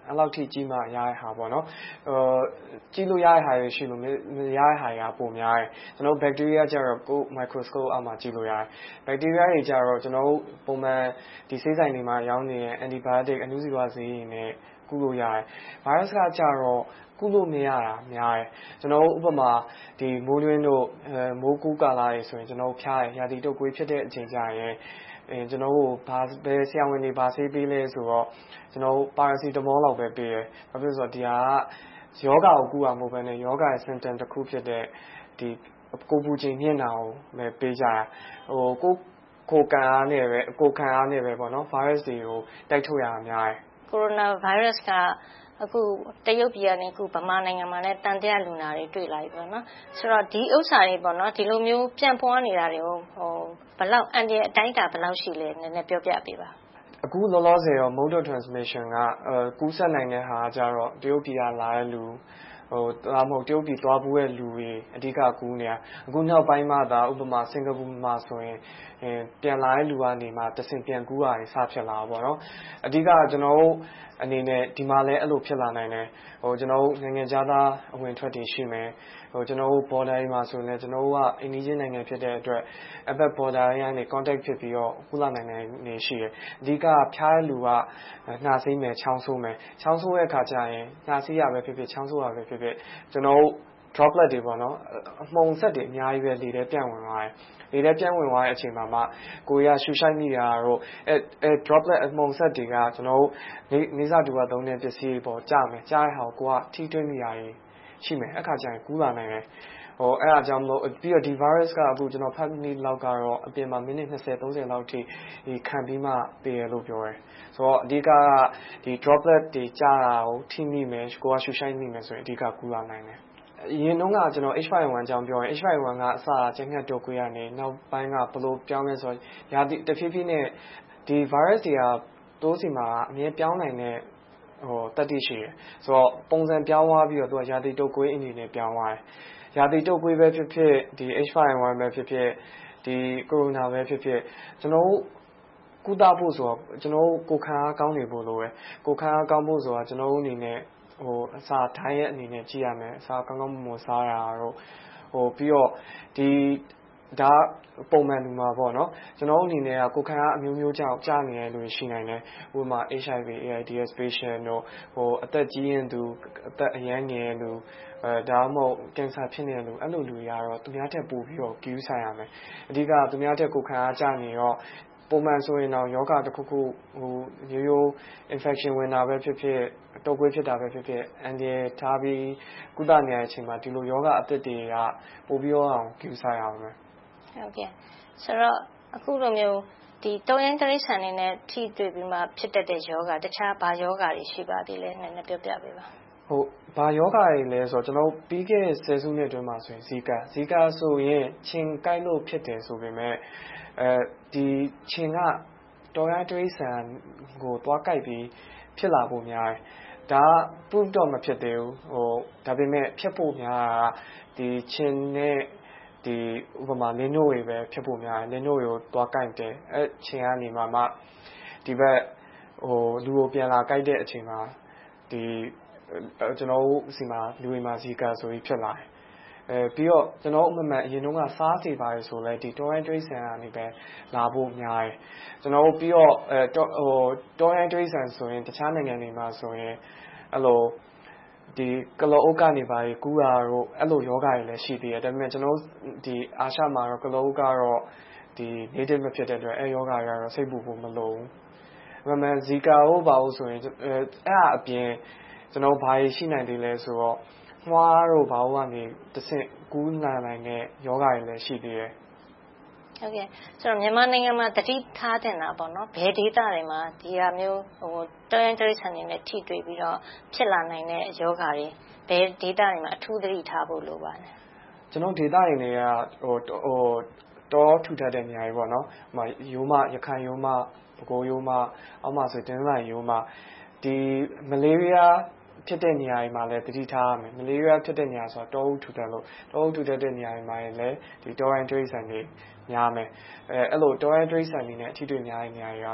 အဲ့လောက်ထိကြီးမှရတဲ့ဟာပေါ့နော်ဟိုကြီးလို့ရတဲ့ဟာတွေရှိလို့မရတဲ့ဟာတွေကပုံများတယ်ကျွန်တော် bacteria ကျတော့ကို microscope အောက်မှာကြည့်လို့ရတယ် bacteria တွေကျတော့ကျွန်တော်ပုံမှန်ဒီဆေးဆိုင်တွေမှာရောင်းနေတဲ့ antibiotic အနုစီဝါဆေးတွေနဲ့ကုလို့ရတယ် virus ကကျတော့ကုလို့မရတာများတယ်ကျွန်တော်ဥပမာဒီမိုးတွင်းတို့မိုးကူးကာလတွေဆိုရင်ကျွန်တော်ဖျားရရာသီတုပ်ကွေးဖြစ်တဲ့အချိန်ကျရင်အဲကျွန်တော်တို့ဘာဘယ်ဆရာဝန်တွေဘာဆေးပေးလဲဆိုတော့ကျွန်တော်ပါရာစီတမောလောက်ပဲပေးတယ်ဘာဖြစ်လို့ဆိုတော့ဒီဟာကယောဂကိုကုရမှာပဲနဲ့ယောဂရဲ့ symptom တစ်ခုဖြစ်တဲ့ဒီကိုပူချိန်မြင့်တာကိုပဲပေးကြတာဟိုကိုကိုကန်အားနဲ့ပဲကိုခံအားနဲ့ပဲပေါ့နော် virus တွေကိုတိုက်ထုတ်ရတာများတယ် coronavirus ကအခုတရုတ်ပြည်ကနေအခုဗမာနိုင်ငံမှာလည်းတန်တရားလူနာတွေတွေ့လာပြီပေါ့နော်ဆိုတော့ဒီဥစ္စာတွေပေါ့နော်ဒီလိုမျိုးပြန့်ပွားနေတာတွေကိုဟိုဘယ်လောက်အန်ဒီအတိုင်းတာဘယ်လောက်ရှိလဲနည်းနည်းပြောပြပေးပါအခုလောလောဆယ်ရော mode of transmission ကကူးစက်နိုင်တဲ့ဟာကျတော့တရုတ်ပြည်ကလာတဲ့လူဟိုဒါမှမဟုတ်တရုတ်ပြည်သွားဘူးတဲ့လူတွေအဓိကကူးနေတာအခုနောက်ပိုင်းမှာဒါဥပမာစင်ကာပူမှာဆိုရင်ပြန်လာတဲ့လူကနေမှတဆင့်ပြန်ကူးရတယ်စဖြစ်လာပေါ့နော်အဓိကကျွန်တော်တို့အနေနဲ့ဒီမှာလည်းအဲ့လိုဖြစ်လာနိုင်တယ်ဟိုကျွန်တော်တို့နိုင်ငံခြားသားအဝင်ထွက်တွေရှိမယ်ဟိုကျွန်တော်တို့ border တွေမှာဆိုရင်လည်းကျွန်တော်တို့ကအိန္ဒိယနိုင်ငံဖြစ်တဲ့အတွက်အဘက် border တွေကနေ contact ဖြစ်ပြီးတော့ကူးလာနိုင်နေရှိတယ်အဓိကဖျားတဲ့လူကနှာစေးမယ်ချောင်းဆိုးမယ်ချောင်းဆိုးတဲ့အခါကျရင်နှာစေးရပဲဖြစ်ဖြစ်ချောင်းဆိုးရပဲဖြစ်ဖြစ်ကျွန်တော်တို့ droplet တွေပေါ့နော်အမှုန်ဆက်တွေအများကြီးပဲလေထဲပြန့်ဝင်သွားတယ်လေထဲပြန့်ဝင်သွားတဲ့အချိန်မှာမှကိုယ်ရရှူရှိုက်မိတာတော့အဲအဲ droplet အမှုန်ဆက်တွေကကျွန်တော်တို့နေစာတူကသုံးတဲ့ပစ္စည်းတွေပေါ်ကျမယ်ကြားတဲ့ဟာကိုကထိတွေ့မိတာရှိမယ်အခါကျရင်ကူးလာနိုင်တယ်ဟိုအဲ့အကြောင်းမလို့ပြီးတော့ဒီ virus ကအခုကျွန်တော်ဖတ်မိလောက်ကတော့အပြင်မှာမိနစ်20 30လောက်ထိဒီခံပြီးမှတည်ရလို့ပြောတယ်ဆိုတော့အဓိကဒီ droplet တွေကြားတာကိုထိမိမယ်ကိုကရှူရှိုက်မိမယ်ဆိုရင်အဓိကကူးလာနိုင်တယ်အရင်တုန်းကကျွန်တော် H five N one အကြောင်းပြောရင် H five N one ကအစကျန်းကျက်တုပ်ကွေးကနေနောက်ပိုင်းကဘယ်လိုပြောင်းလဲဆိုရာသီတဖြည်းဖြည်းနဲ့ဒီ virus တွေကတိုးစီမှာအမြဲပြောင်းနိုင်တဲ့ဟိုတတိရှိတယ်ဆိုတော့ပုံစံပြောင်းသွားပြီးတော့သူကရာသီတုပ်ကွေးအနေနဲ့ပြောင်းသွားတယ်ရာသီတုပ်ကွေးပဲဖြစ်ဖြစ်ဒီ H five N one ပဲဖြစ်ဖြစ်ဒီ corona ပဲဖြစ်ဖြစ်ကျွန်တော်ကုသဖို့ဆိုတော့ကျွန်တော်ကိုခံအားကောင်းနေဖို့လိုပဲကိုခံအားကောင်းဖို့ဆိုတာကျွန်တော်အနေနဲ့ဟိုအစာထိုင်းရဲ့အနေနဲ့ကြည့်ရမယ်အစာကောင်းကောင်းမွန်မွန်စားရတော့ဟိုပြီးတော့ဒီဒါပုံမှန်လူမှာပေါ့နော်ကျွန်တော်အနေနဲ့ကကိုခံအားအမျိုးမျိုးကြောင့်ကြားနေရလို့ရှိနိုင်တယ်ဥပမာ H I V AIDS patient တို့ဟိုအသက်ကြီးရင်သူအသက်အရမ်းငယ်လူအဲဒါမှမဟုတ်ကင်ဆာဖြစ်နေတဲ့လူအဲ့လိုလူတွေကတော့သူများထက်ပိုပြီးတော့ကြည့်ဆိုင်ရမယ်အဓိကသူများထက်ကိုခံအားကြားနေတော့ပုံမှန်ဆိုရင်တော့ယောဂတစ်ခုခုဟိုရိုးရိုး infection ဝင်တာပဲဖြစ်ဖြစ်တုပ်ကွေးဖြစ်တာပဲဖြစ်ဖြစ်အန်ဒီထားပြီးကုသနေတဲ့အချိန်မှာဒီလိုယောဂအသစ်တွေကပိုပြီးတော့အောင်ကြည့်ဆိုင်ရအောင်မယ်ဟုတ်ကဲ့ဆိုတော့အခုလိုမျိုးဒီတောရင်းတိရစ္ဆာန်တွေနဲ့ထိတွေ့ပြီးမှဖြစ်တတ်တဲ့ယောဂတခြားဘာယောဂတွေရှိပါသေးလဲနည်းနည်းပြောပြပေးပါဟုတ်ဘာယောဂတွေလဲဆိုတော့ကျွန်တော်ပြီးခဲ့တဲ့ဆယ်စုနှစ်အတွင်းမှာဆိုရင်ဇီကာဇီကာဆိုရင်ချင်းကိုက်လို့ဖြစ်တယ်ဆိုပေမဲ့အဲဒီချင်းကတော်ရန်တိရစ္ဆာန်ကိုတွားကိုက်ပြီးဖြစ်လာဖို့များတယ်ဒါ proof တော့မဖြစ်သေးဘူးဟိုဒါပေမဲ့ဖြစ်ဖို့များတာဒီချင်းနဲ့ဒီဥပမာလင်းနို့တွေပဲဖြစ်ဖို့များတယ်လင်းနို့တွေကိုတွားကိုက်တယ်အဲချင်းကနေမှမှဒီဘက်ဟိုလူကိုပြန်လာကိုက်တဲ့အချိန်မှာဒီကျွန်တော်တို့စီမှာလူတွေမှာဇီကာဆိုပြီးဖြစ်လာတယ်အဲပြီးတော့ကျွန်တော်အမှန်မှန်အရင်တုန်းကစားစီပါတယ်ဆိုလဲဒီတော်ရန်ဒရိဆန်ကနေပဲလာဖို့များတယ်ကျွန်တော်ပြီးတော့အဲဟိုတော်ရန်ဒရိဆန်ဆိုရင်တခြားနိုင်ငံတွေမှာဆိုရင်အဲ့လိုဒီကလောအုပ်ကနေပါကူးတာတော့အဲ့လိုယောဂတွေလည်းရှိသေးတယ်ဒါပေမဲ့ကျွန်တော်ဒီအာရှမှာတော့ကလောအုပ်ကတော့ဒီ native မဖြစ်တဲ့အတွက်အဲယောဂတွေကတော့စိတ်ပူဖို့မလိုဘူးအမှန်မှန်ဇီကာဟုတ်ပါဘူးဆိုရင်အဲအဲ့အပြင်ကျွန်တော်ဘာရှိနိုင်သေးလဲဆိုတော့မွားတို့ဘာလို့ကနေတဆင့်ကူးလာနိုင်တဲ့ယောဂတွေလည်းရှိသေးတယ်ဟုတ်ကဲ့ဆိုတော့မြန်မာနိုင်ငံမှာတတိထားတင်တာပေါ့နော်ဘယ်ဒေသတွေမှာဒီဟာမျိုးဟိုတော်ရင်တရိษံတွေနဲ့ထိတွေ့ပြီးတော့ဖြစ်လာနိုင်တဲ့ယောဂတွေဘယ်ဒေသတွေမှာအထူးသတိထားဖို့လိုပါတယ်ကျွန်တော်ဒေသတွေနေကဟိုဟိုတောထူထပ်တဲ့နေရာတွေပေါ့နော်ဟိုရိုးမရခိုင်ရိုးမပဲခူးရိုးမအောက်မှာဆိုတင်းလိုင်ရိုးမဒီမလေးရီးယားဖြစ်တဲ့နေရာတွေမှာလည်းတတိထားရမယ်မလေးရီးယားဖြစ်တဲ့နေရာဆိုတော့တောအုပ်ထူထပ်လို့တောအုပ်ထူထပ်တဲ့နေရာတွေမှာလည်းဒီတောရန်တရိษံတွေများမယ်အဲအဲ့လိုတောရန်တရိษံတွေနဲ့အထီးတွေများတဲ့နေရာတွေက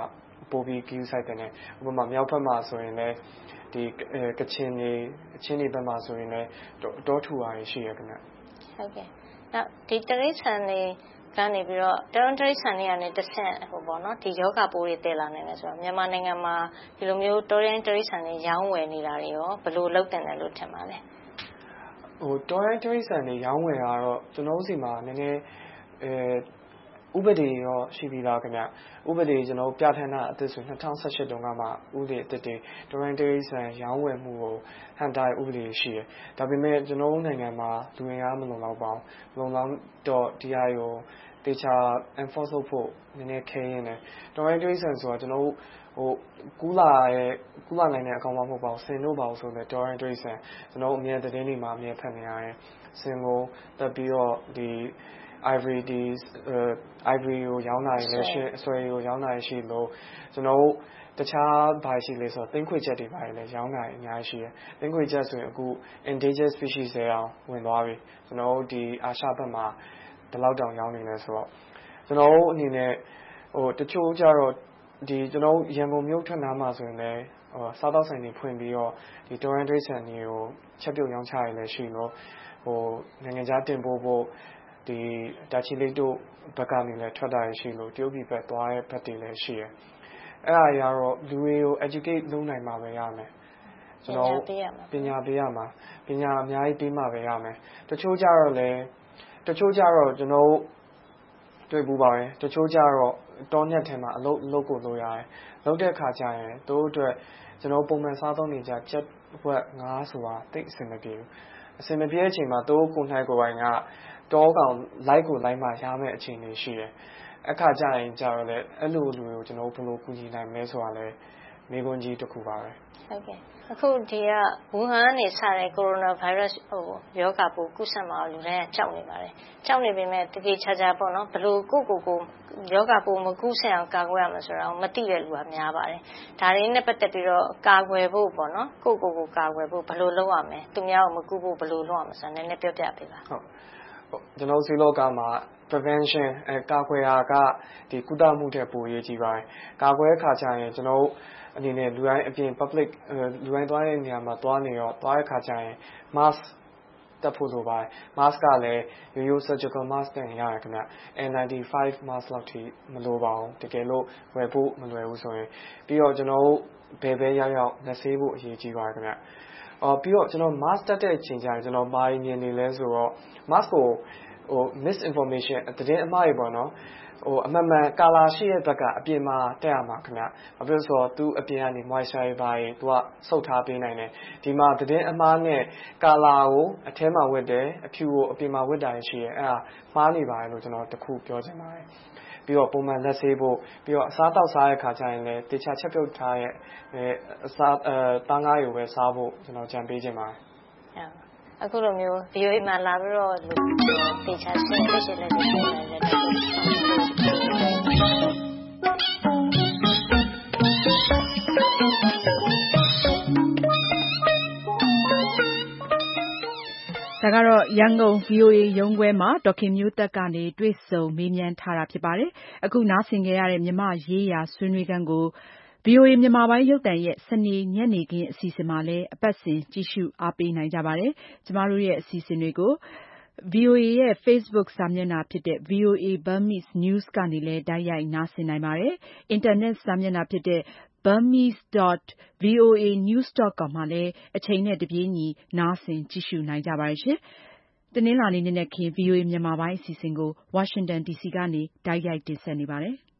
ပို့ပြီးကြီးဆိုင်တဲ့ဥပမာမြောက်ဘက်မှာဆိုရင်လည်းဒီကချင်နေချင်းနေဘက်မှာဆိုရင်လည်းတောထူပါရှိရခင်ဗျဟုတ်ကဲ့နောက်ဒီတရိတ်ဆန်တွေကနေပြီးတော့တရုတ်တရိတ်ဆန်တွေကနေတစ်ဆင့်ဟိုပေါ့နော်ဒီယောဂပိုးတွေတည်လာနေတယ်ဆိုတော့မြန်မာနိုင်ငံမှာဒီလိုမျိုးတော်ရင်တရိတ်ဆန်တွေရောင်းဝယ်နေတာတွေရောဘယ်လိုလုပ်တင်တယ်လို့ထင်ပါလဲဟိုတော်ရင်တရိတ်ဆန်တွေရောင်းဝယ်တာတော့ကျွန်တော်တို့စီမှာနည်းနည်းအဲဥပဒေရောရှိပြီလားခင်ဗျဥပဒေကျွန်တော်ပြဋ္ဌာန်းတာအသစ်ဆိုtwenty eighteenတုန်းကမှဥပဒေအသစ်တွေတော်ရင်တရိတ်ဆန်ရောင်းဝယ်မှုကိုဟန်တာဥပဒေရှိတယ်ဒါပေမဲ့ကျွန်တော်တို့နိုင်ငံမှာလူငယ်အားမလုံလောက်ပါဘူးလုံလောက်တော့ဒီအရောတေချာ enforce ဖို့နည်းနည်းခင်းနေတယ်တော်ရင်တရိတ်ဆန်ဆိုတာကျွန်တော်တို့ဟိုကူလာရဲ့ကူလာနိုင်တဲ့အကောင်မဟုတ်ပါဘူးစင်တို့ပါဘူးဆိုတော့တော်ရင်တရိတ်ဆန်ကျွန်တော်အမြဲတမ်းနေမှာအမြဲဖတ်နေရတယ်စင်ကိုတက်ပြီးတော့ဒီ ivory ဒီ ivory ကိုရောင်းတာရလည်းရှိအဆွဲကိုရောင်းတာရရှိလို့ကျွန်တော်တခြားဘာရှိလဲဆိုတော့တင်းခွေချက်တွေပါလည်းရောင်းတာအများကြီးရှိတယ်တင်းခွေချက်ဆိုရင်အခု endangered species တွေအောင်ဝင်သွားပြီကျွန်တော်တို့ဒီအာရှဘက်မှာဒီလောက်တောင်ရောင်းနေလဲဆိုတော့ကျွန်တော်တို့အနေနဲ့ဟိုတချို့ကြတော့ဒီကျွန်တော်ရန်ကုန်မြို့ထွက်နားမှာဆိုရင်လည်းဟိုစားတောက်ဆိုင်တွေဖွင့်ပြီးတော့ဒီတော်ရင်တရိတ်ဆန်တွေကိုချက်ပြုတ်ရောင်းချရလည်းရှိလို့ဟိုနိုင်ငံခြားတင်ပို့ဖို့ဒီတာချီလိတ်တို့ဘက်ကနေလည်းထွက်တာရှိလို့တရုတ်ပြည်ဘက်သွားတဲ့ဘက်တွေလည်းရှိတယ်အဲ့ဒါရတော့လူတွေကို educate လုပ်နိုင်မှာပဲရမယ်ကျွန်တော်ပညာပေးရမှာပညာအများကြီးပေးမှာပဲရမယ်တချို့ကြတော့လည်းတချို့ကြတော့ကျွန်တော်တွေ့ဘူးပါပဲတချို့ကြတော့တောညက်ထဲမှာအလုပ်လုပ်ကိုလုပ်ရတယ်လုပ်တဲ့ခါကျရင်တို့အတွက်ကျွန်တော်ပုံမှန်စားသုံးနေကြချက်ဘွက်ငါးဆိုတာတိတ်အဆင်မပြေဘူးအဆင်မပြေတဲ့အချိန်မှာတို့ကိုနိုင်ကိုပိုင်းကတောကောင်လိုက်ကိုလိုက်မှရမယ့်အခြေအနေရှိတယ်အခါကျရင်ကြတော့လေအဲ့လိုလူတွေကိုကျွန်တော်ဘယ်လိုကူညီနိုင်မလဲဆိုတာလဲမိကွန်းကြီးတစ်ခုပါပဲဟုတ်ကဲ့အခုဒီကဝူဟန်ကနေစတဲ့ကိုရိုနာဗိုင်းရပ်စ်ဟိုယောဂပိုးကူးစက်မှာလူတိုင်းကြောက်နေပါတယ်ကြောက်နေပေမဲ့တတိချာချာပေါ့နော်ဘယ်လိုကိုကိုကိုယောဂပိုးမကူးစက်အောင်ကာကွယ်ရမလဲဆိုတာကိုမသိတဲ့လူကများပါတယ်ဒါရင်းနဲ့ပတ်သက်ပြီးတော့ကာကွယ်ဖို့ပေါ့နော်ကိုကိုကိုကာကွယ်ဖို့ဘယ်လိုလုပ်ရမလဲသူများကိုမကူးဖို့ဘယ်လိုလုပ်ရမလဲဆိုတာနည်းနည်းပြောပြပေးပါဟုတ်ကျွန်တော်စီလောကမှာ prevention အဲကာကွယ်ရာကဒီကုသမှုတဲ့ပိုရေးကြီးပါတယ်ကာကွယ်ခါကျရင်ကျွန်တော်အနေနဲ့လူတိုင်းအပြင် public လူတိုင်းသွားတဲ့နေရာမှာသွားနေတော့သွားတဲ့ခါကျရင် mask တပ်ဖို့လိုပါတယ် mask ကလည်းရိုးရိုး surgical mask နဲ့ရတယ်ခင်ဗျ N ninety-five mask လောက်ထိမလိုပါဘူးတကယ်လို့ဝယ်ဖို့မလွယ်ဘူးဆိုရင်ပြီးတော့ကျွန်တော်ဘယ်ပဲရောက်ရောက်လက်ဆေးဖို့အရေးကြီးပါတယ်ခင်ဗျအော်ပြီးတော့ကျွန်တော် mask တက်တဲ့အချိန်ကျရင်ကျွန်တော်ဘာမြင်နေလဲဆိုတော့ mask ကိုဟို misinformation တည်င်းအမှားတွေပေါ့နော်ဟိုအမှန်မှန်ကာလာရှိတဲ့ဘက်ကအပြင်မှာတက်ရမှာခင်ဗျဘာဖြစ်လို့ဆိုတော့သူအပြင်ကနေ moisturizer တွေသူကစုပ်ထားပေးနိုင်တယ်ဒီမှာတည်င်းအမှားနဲ့ကာလာကိုအထဲမှာဝတ်တယ်အဖြူကိုအပြင်မှာဝတ်တာရှိတယ်အဲ့ဒါမှားနေပါတယ်လို့ကျွန်တော်တခုပြောချင်ပါတယ်ပြီးတော့ပုံမှန်လက်ဆေးဖို့ပြီးတော့အစားတောက်စားတဲ့ခါကျရင်လည်းတေချာချက်ပြုတ်ထားရဲ့အစားအဲတန်းကားရုံပဲစားဖို့ကျွန်တော်ကြံပေးချင်ပါတယ်အခုလိုမျိုး V O A မှာလာပြီးတော့လူတေချာရှင်းပြရှင်းလေးပြောနေတယ်ဒါကတော့ရန်ကုန် V O A ရုံးခွဲမှာဒေါက်ခင်မျိုးသက်ကနေတွေ့ဆုံမေးမြန်းထားတာဖြစ်ပါတယ်။အခုနားဆင်ခဲ့ရတဲ့မြမရေးရာဆွေးနွေးခန်းကို V O A မြန်မာပိုင်းရုပ်သံရဲ့စနေညနေခင်းအစီအစဉ်မှာလည်းအပတ်စဉ်ကြည့်ရှုအားပေးနိုင်ကြပါတယ်။ကျမတို့ရဲ့အစီအစဉ်တွေကို V O A ရဲ့ Facebook စာမျက်နှာဖြစ်တဲ့ V O A Burmese News ကနေလည်းတိုက်ရိုက်နားဆင်နိုင်ပါတယ်။ အင်တာနက်စာမျက်နှာဖြစ်တဲ့ burmese dot voa news dot com မှာလည်းအချိန်နဲ့တပြေးညီနားဆင်ကြည့်ရှုနိုင်ကြပါတယ်ရှင်။တနင်္လာနေ့နံနက်ခင်း V O A မြန်မာပိုင်းအစီအစဉ်ကို Washington D C ကနေတိုက်ရိုက်တင်ဆက်နေပါတယ်။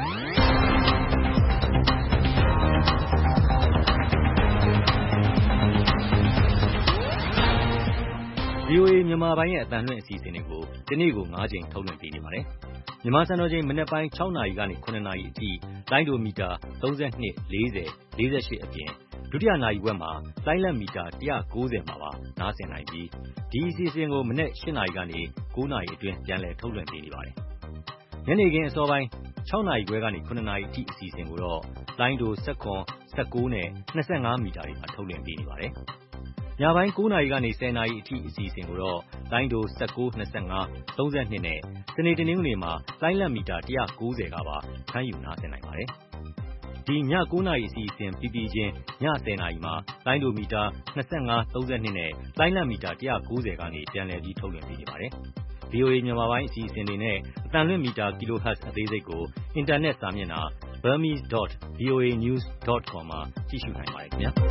V O A မြန်မာပိုင်းရဲ့အသံလွှင့်အစီအစဉ်တွေကိုဒီနေ့ကို၅ချိန်ထုတ်လွှင့်ပေးနေပါတယ်။မြန်မာစံတော်ချိန်မနက်ပိုင်း၆နာရီကနေ၇နာရီအထိလိုင်းဒိုမီတာ၃၂ ၄၀ ၄၈အပြင်ဒုတိယနာရီဝက်မှာလိုင်းလက်မီတာ၁၉၀မှာပါနားဆင်နိုင်ပြီးဒီအစီအစဉ်ကိုမနက်၈နာရီကနေ၉နာရီအတွင်းပြန်လည်ထုတ်လွှင့်ပေးနေပါတယ်။ညနေခင်းအစောပိုင်း၆နာရီခွဲကနေ၇နာရီအထိအစီအစဉ်ကိုတော့လိုင်းဒို၁၇ ၁၉နဲ့၂၅မီတာတွေမှာထုတ်လွှင့်ပေးနေပါတယ်။ညပိုင်း၉နာရီကနေ၁၀နာရီအထိအစီအစဉ်ကိုတော့လိုင်းဒို၁၉ ၂၅ ၃၂နဲ့စနေတနင်္ဂနွေမှာလိုင်းလက်မီတာ၁၉၀ကပါဖမ်းယူနားဆင်နိုင်ပါတယ်။ဒီညကိုးနာရီအစီအစဉ်ပြီးပြီးချင်းညဆယ်နာရီမှာလိုင်းဒိုမီတာနှစ်ငါး သုံး၂နဲ့လိုင်းလံမီတာတစ်ရာကိုးဆယ်ကနေပြန်လည်ပြီးထုတ်လွှင့်ပေးနေပါတယ်။ ဗွီအိုအေ မြန်မာပိုင်းအစီအစဉ်တွေနဲ့အသံလွှင့်မီတာ Kilohertz အသေးစိတ်ကိုအင်တာနက်စာမျက်နှာ burmese dot voa news dot com မှာကြည့်ရှုနိုင်ပါတယ်ခင်ဗျာ။